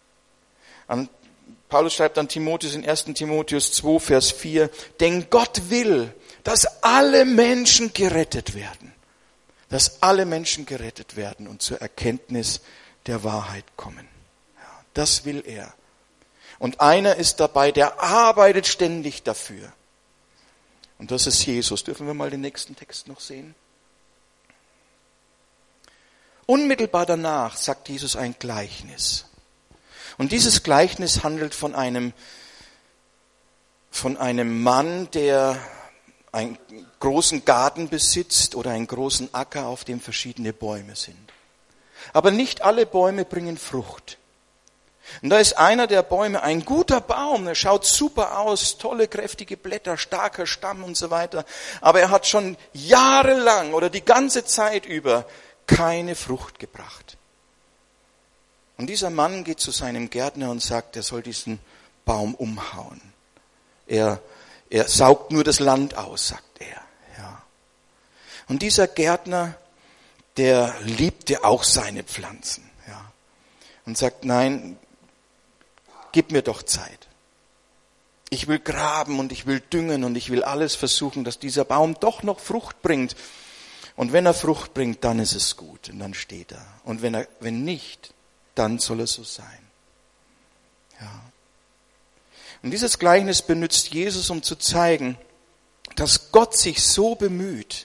Paulus schreibt an Timotheus in 1. Timotheus 2, Vers 4, denn Gott will, dass alle Menschen gerettet werden. Dass alle Menschen gerettet werden und zur Erkenntnis der Wahrheit kommen. Ja, Das will er. Und einer ist dabei, der arbeitet ständig dafür. Und das ist Jesus. Dürfen wir mal den nächsten Text noch sehen? Unmittelbar danach sagt Jesus ein Gleichnis. Und dieses Gleichnis handelt von einem Mann, der einen großen Garten besitzt oder einen großen Acker, auf dem verschiedene Bäume sind. Aber nicht alle Bäume bringen Frucht. Und da ist einer der Bäume ein guter Baum, er schaut super aus, tolle, kräftige Blätter, starker Stamm und so weiter. Aber er hat schon jahrelang oder die ganze Zeit über keine Frucht gebracht. Und dieser Mann geht zu seinem Gärtner und sagt, er soll diesen Baum umhauen. Er saugt nur das Land aus, sagt er. Ja. Und dieser Gärtner, der liebte auch seine Pflanzen. Ja. Und sagt, nein, gib mir doch Zeit. Ich will graben und ich will düngen und ich will alles versuchen, dass dieser Baum doch noch Frucht bringt. Und wenn er Frucht bringt, dann ist es gut und dann steht er. Und wenn nicht, dann soll es so sein. Ja. Und dieses Gleichnis benutzt Jesus, um zu zeigen, dass Gott sich so bemüht,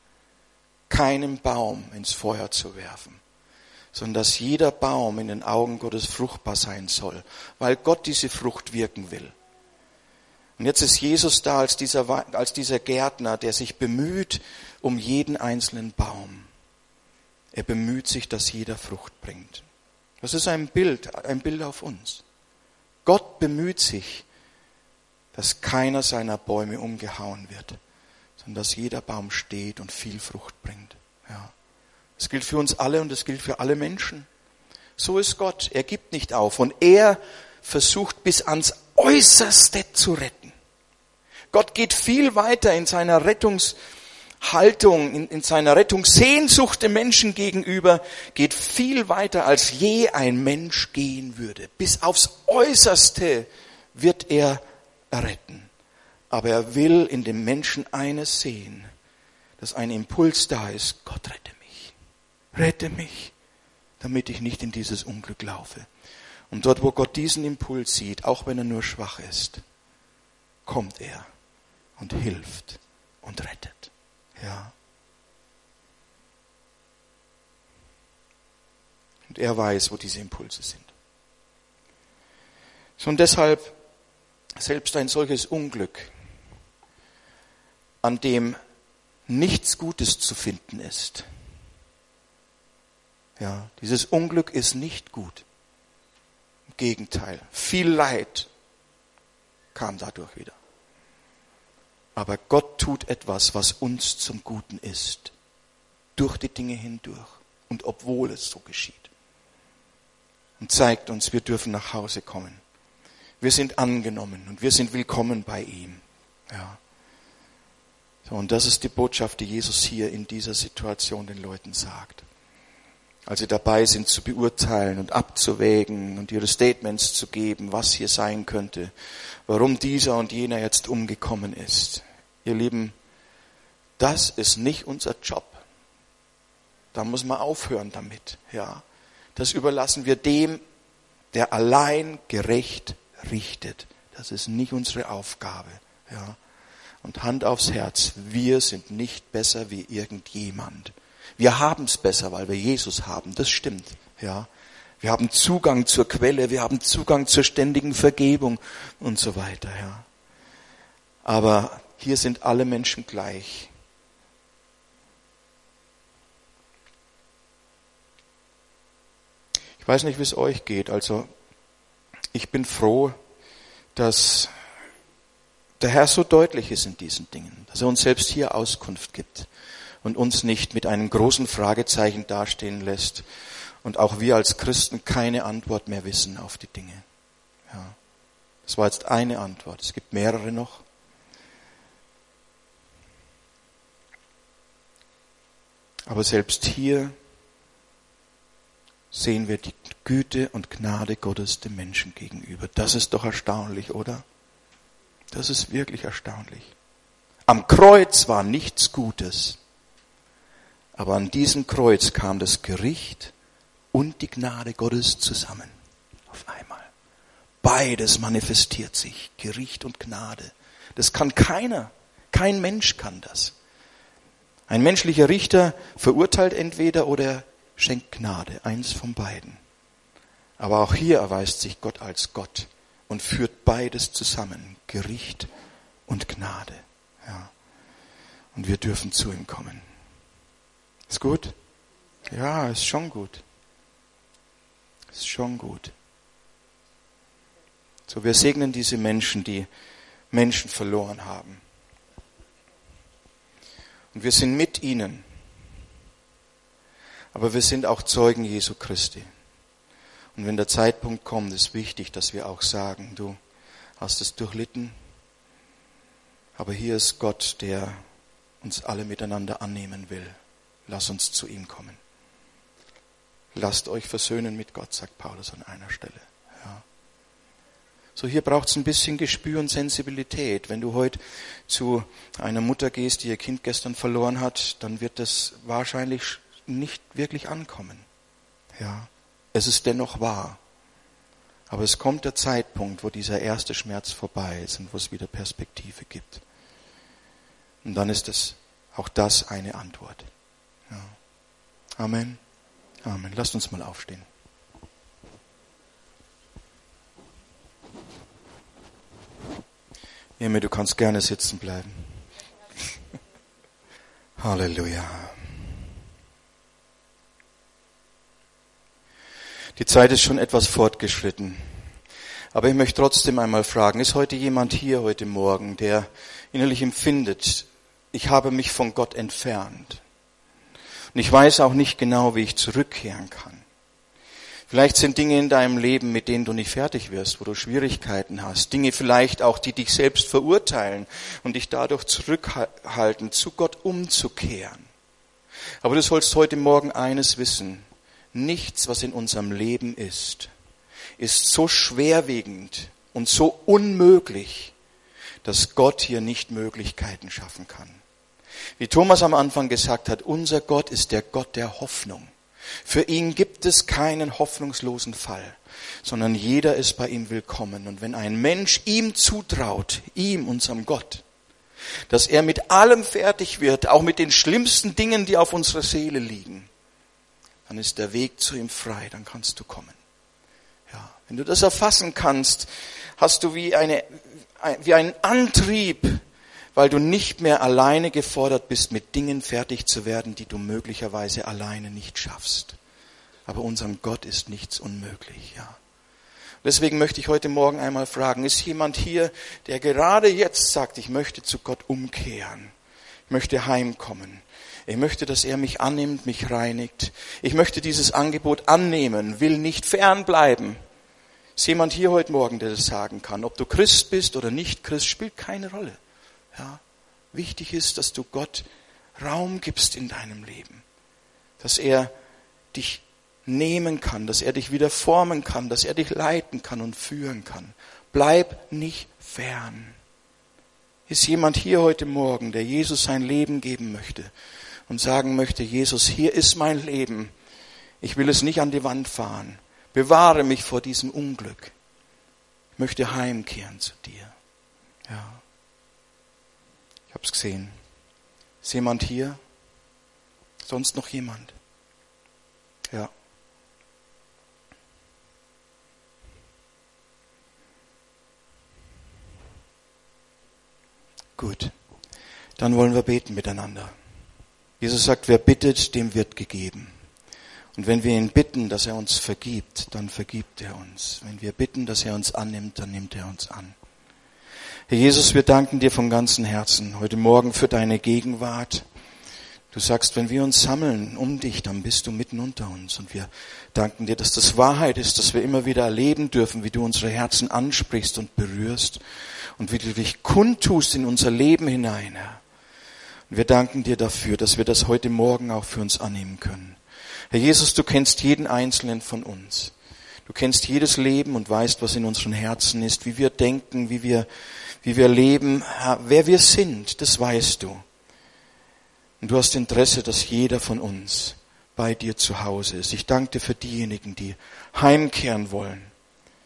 keinen Baum ins Feuer zu werfen, sondern dass jeder Baum in den Augen Gottes fruchtbar sein soll, weil Gott diese Frucht wirken will. Und jetzt ist Jesus da als dieser Gärtner, der sich bemüht um jeden einzelnen Baum. Er bemüht sich, dass jeder Frucht bringt. Das ist ein Bild auf uns. Gott bemüht sich, dass keiner seiner Bäume umgehauen wird, sondern dass jeder Baum steht und viel Frucht bringt. Ja. Das gilt für uns alle und das gilt für alle Menschen. So ist Gott. Er gibt nicht auf und er versucht bis ans Äußerste zu retten. Gott geht viel weiter in seiner Rettungshaltung, in seiner Rettungssehnsucht dem Menschen gegenüber, geht viel weiter, als je ein Mensch gehen würde. Bis aufs Äußerste wird er retten. Aber er will in dem Menschen eines sehen, dass ein Impuls da ist, Gott rette mich, damit ich nicht in dieses Unglück laufe. Und dort, wo Gott diesen Impuls sieht, auch wenn er nur schwach ist, kommt er und hilft und rettet. Ja. Und er weiß, wo diese Impulse sind. So, und deshalb, selbst ein solches Unglück, an dem nichts Gutes zu finden ist. Ja, dieses Unglück ist nicht gut. Im Gegenteil, viel Leid kam dadurch wieder. Aber Gott tut etwas, was uns zum Guten ist. Durch die Dinge hindurch. Und obwohl es so geschieht. Und zeigt uns, wir dürfen nach Hause kommen. Wir sind angenommen und wir sind willkommen bei ihm. Ja. So, und das ist die Botschaft, die Jesus hier in dieser Situation den Leuten sagt. Als sie dabei sind zu beurteilen und abzuwägen und ihre Statements zu geben, was hier sein könnte, warum dieser und jener jetzt umgekommen ist. Ihr Lieben, das ist nicht unser Job. Da muss man aufhören damit. Ja. Das überlassen wir dem, der allein gerecht richtet. Das ist nicht unsere Aufgabe. Ja. Und Hand aufs Herz, wir sind nicht besser wie irgendjemand. Wir haben es besser, weil wir Jesus haben, das stimmt. Ja. Wir haben Zugang zur Quelle, wir haben Zugang zur ständigen Vergebung und so weiter. Ja. Aber hier sind alle Menschen gleich. Ich weiß nicht, wie es euch geht. Also ich bin froh, dass der Herr so deutlich ist in diesen Dingen, dass er uns selbst hier Auskunft gibt und uns nicht mit einem großen Fragezeichen dastehen lässt und auch wir als Christen keine Antwort mehr wissen auf die Dinge. Ja, das war jetzt eine Antwort. Es gibt mehrere noch. Aber selbst hier sehen wir die Güte und Gnade Gottes dem Menschen gegenüber. Das ist doch erstaunlich, oder? Das ist wirklich erstaunlich. Am Kreuz war nichts Gutes, aber an diesem Kreuz kam das Gericht und die Gnade Gottes zusammen. auf einmal. Beides manifestiert sich, Gericht und Gnade. Das kann keiner, kein Mensch kann das. Ein menschlicher Richter verurteilt entweder oder schenkt Gnade, eins von beiden. Aber auch hier erweist sich Gott als Gott und führt beides zusammen, Gericht und Gnade. Ja. Und wir dürfen zu ihm kommen. Ist gut? Ja, ist schon gut. Ist schon gut. So, wir segnen diese Menschen, die Menschen verloren haben. Und wir sind mit ihnen. Aber wir sind auch Zeugen Jesu Christi. Und wenn der Zeitpunkt kommt, ist wichtig, dass wir auch sagen, du hast es durchlitten, aber hier ist Gott, der uns alle miteinander annehmen will. Lass uns zu ihm kommen. Lasst euch versöhnen mit Gott, sagt Paulus an einer Stelle. Ja. So, hier braucht es ein bisschen Gespür und Sensibilität. Wenn du heute zu einer Mutter gehst, die ihr Kind gestern verloren hat, dann wird das wahrscheinlich nicht wirklich ankommen. Ja, es ist dennoch wahr. Aber es kommt der Zeitpunkt, wo dieser erste Schmerz vorbei ist und wo es wieder Perspektive gibt. Und dann ist es auch das eine Antwort. Ja. Amen. Amen. Lasst uns mal aufstehen. Jemir, du kannst gerne sitzen bleiben. Halleluja. Die Zeit ist schon etwas fortgeschritten. Aber ich möchte trotzdem einmal fragen, ist heute jemand hier heute Morgen, der innerlich empfindet, ich habe mich von Gott entfernt. Und ich weiß auch nicht genau, wie ich zurückkehren kann. Vielleicht sind Dinge in deinem Leben, mit denen du nicht fertig wirst, wo du Schwierigkeiten hast. Dinge vielleicht auch, die dich selbst verurteilen und dich dadurch zurückhalten, zu Gott umzukehren. Aber du sollst heute Morgen eines wissen. Nichts, was in unserem Leben ist so schwerwiegend und so unmöglich, dass Gott hier nicht Möglichkeiten schaffen kann. Wie Thomas am Anfang gesagt hat, unser Gott ist der Gott der Hoffnung. Für ihn gibt es keinen hoffnungslosen Fall, sondern jeder ist bei ihm willkommen. Und wenn ein Mensch ihm zutraut, ihm, unserem Gott, dass er mit allem fertig wird, auch mit den schlimmsten Dingen, die auf unserer Seele liegen, dann ist der Weg zu ihm frei, dann kannst du kommen. Ja, wenn du das erfassen kannst, hast du wie einen Antrieb, weil du nicht mehr alleine gefordert bist, mit Dingen fertig zu werden, die du möglicherweise alleine nicht schaffst. Aber unserem Gott ist nichts unmöglich, ja. Deswegen möchte ich heute Morgen einmal fragen, ist jemand hier, der gerade jetzt sagt, ich möchte zu Gott umkehren, ich möchte heimkommen, ich möchte, dass er mich annimmt, mich reinigt, ich möchte dieses Angebot annehmen, will nicht fernbleiben. Ist jemand hier heute Morgen, der das sagen kann? Ob du Christ bist oder nicht Christ, spielt keine Rolle. Ja, wichtig ist, dass du Gott Raum gibst in deinem Leben, dass er dich nehmen kann, dass er dich wieder formen kann, dass er dich leiten kann und führen kann. Bleib nicht fern. Ist jemand hier heute Morgen, der Jesus sein Leben geben möchte und sagen möchte, Jesus, hier ist mein Leben, ich will es nicht an die Wand fahren, bewahre mich vor diesem Unglück, ich möchte heimkehren zu dir. Ja. Ich habe es gesehen. Ist jemand hier? Sonst noch jemand? Ja. Gut. Dann wollen wir beten miteinander. Jesus sagt, wer bittet, dem wird gegeben. Und wenn wir ihn bitten, dass er uns vergibt, dann vergibt er uns. Wenn wir bitten, dass er uns annimmt, dann nimmt er uns an. Herr Jesus, wir danken dir von ganzem Herzen heute Morgen für deine Gegenwart. Du sagst, wenn wir uns sammeln um dich, dann bist du mitten unter uns. Und wir danken dir, dass das Wahrheit ist, dass wir immer wieder erleben dürfen, wie du unsere Herzen ansprichst und berührst und wie du dich kundtust in unser Leben hinein, Herr. Und wir danken dir dafür, dass wir das heute Morgen auch für uns annehmen können. Herr Jesus, du kennst jeden Einzelnen von uns. Du kennst jedes Leben und weißt, was in unseren Herzen ist, wie wir denken, wie wir leben, wer wir sind, das weißt du. Und du hast Interesse, dass jeder von uns bei dir zu Hause ist. Ich danke dir für diejenigen, die heimkehren wollen,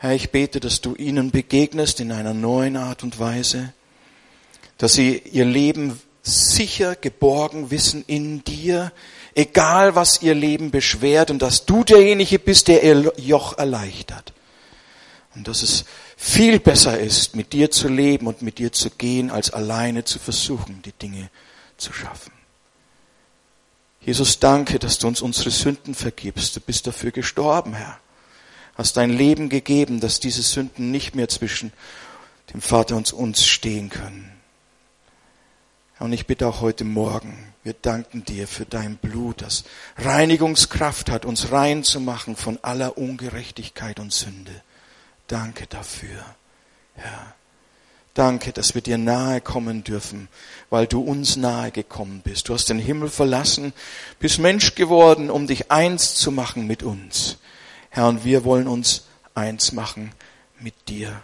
Herr, ich bete, dass du ihnen begegnest in einer neuen Art und Weise, dass sie ihr Leben sicher geborgen wissen in dir, egal was ihr Leben beschwert, und dass du derjenige bist, der ihr Joch erleichtert. Und dass es viel besser ist, mit dir zu leben und mit dir zu gehen, als alleine zu versuchen, die Dinge zu schaffen. Jesus, danke, dass du uns unsere Sünden vergibst. Du bist dafür gestorben, Herr. Hast dein Leben gegeben, dass diese Sünden nicht mehr zwischen dem Vater und uns stehen können. Und ich bitte auch heute Morgen, wir danken dir für dein Blut, das Reinigungskraft hat, uns rein zu machen von aller Ungerechtigkeit und Sünde. Danke dafür, Herr. Danke, dass wir dir nahe kommen dürfen, weil du uns nahe gekommen bist. Du hast den Himmel verlassen, bist Mensch geworden, um dich eins zu machen mit uns. Herr, und wir wollen uns eins machen mit dir.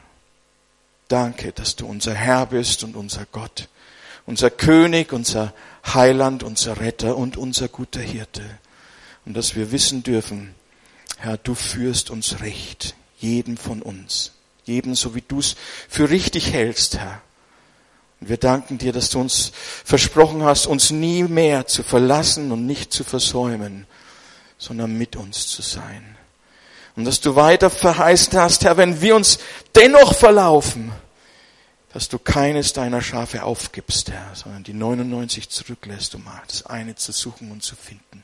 Danke, dass du unser Herr bist und unser Gott, unser König, unser Heiland, unser Retter und unser guter Hirte. Und dass wir wissen dürfen, Herr, du führst uns recht, jedem von uns. Jedem, so wie du es für richtig hältst, Herr. Und wir danken dir, dass du uns versprochen hast, uns nie mehr zu verlassen und nicht zu versäumen, sondern mit uns zu sein. Und dass du weiter verheißen hast, Herr, wenn wir uns dennoch verlaufen, dass du keines deiner Schafe aufgibst, Herr, sondern die 99 zurücklässt, um das eine zu suchen und zu finden.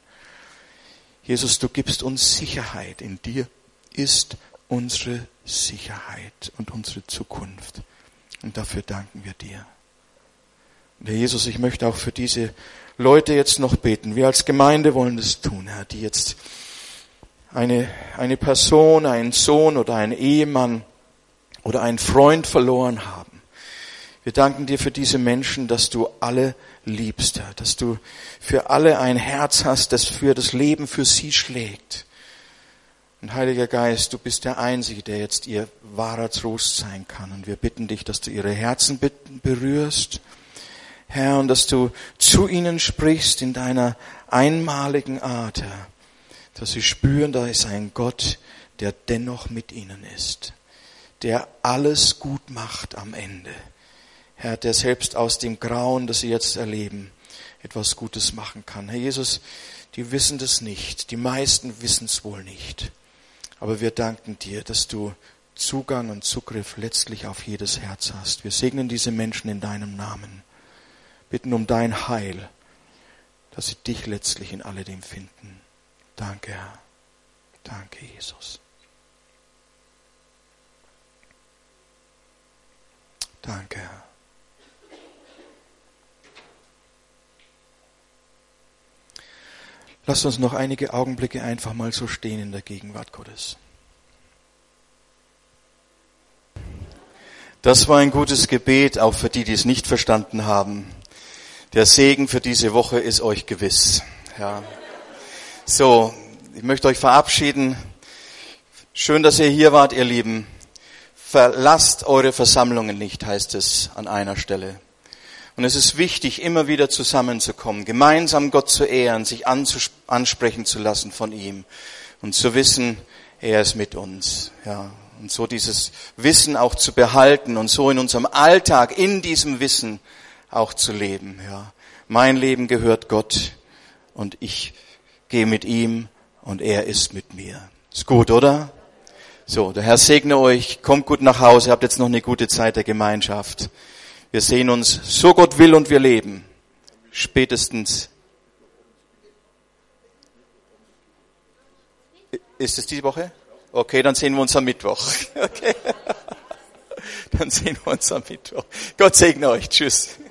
Jesus, du gibst uns Sicherheit. In dir ist unsere Sicherheit und unsere Zukunft. Und dafür danken wir dir. Und Herr Jesus, ich möchte auch für diese Leute jetzt noch beten. Wir als Gemeinde wollen das tun, Herr, die jetzt eine Person, einen Sohn oder einen Ehemann oder einen Freund verloren haben. Wir danken dir für diese Menschen, dass du alle liebst, Herr, dass du für alle ein Herz hast, das für das Leben für sie schlägt. Und Heiliger Geist, du bist der Einzige, der jetzt ihr wahrer Trost sein kann. Und wir bitten dich, dass du ihre Herzen berührst, Herr, und dass du zu ihnen sprichst in deiner einmaligen Art, Herr. Dass sie spüren, da ist ein Gott, der dennoch mit ihnen ist. Der alles gut macht am Ende. Herr, der selbst aus dem Grauen, das sie jetzt erleben, etwas Gutes machen kann. Herr Jesus, die wissen das nicht. Die meisten wissen es wohl nicht. Aber wir danken dir, dass du Zugang und Zugriff letztlich auf jedes Herz hast. Wir segnen diese Menschen in deinem Namen. Bitten um dein Heil, dass sie dich letztlich in alledem finden. Danke, Herr. Danke, Jesus. Danke, Herr. Lasst uns noch einige Augenblicke einfach mal so stehen in der Gegenwart Gottes. Das war ein gutes Gebet, auch für die, die es nicht verstanden haben. Der Segen für diese Woche ist euch gewiss. Ja. So, ich möchte euch verabschieden. Schön, dass ihr hier wart, ihr Lieben. Verlasst eure Versammlungen nicht, heißt es an einer Stelle. Und es ist wichtig, immer wieder zusammenzukommen, gemeinsam Gott zu ehren, sich ansprechen zu lassen von ihm und zu wissen, er ist mit uns. Ja, und so dieses Wissen auch zu behalten und so in unserem Alltag, in diesem Wissen auch zu leben. Ja, mein Leben gehört Gott und ich gehe mit ihm und er ist mit mir. Ist gut, oder? So, der Herr segne euch, kommt gut nach Hause, habt jetzt noch eine gute Zeit der Gemeinschaft. Wir sehen uns, so Gott will und wir leben. Spätestens. Ist es diese Woche? Okay, dann sehen wir uns am Mittwoch. Okay. Dann sehen wir uns am Mittwoch. Gott segne euch. Tschüss.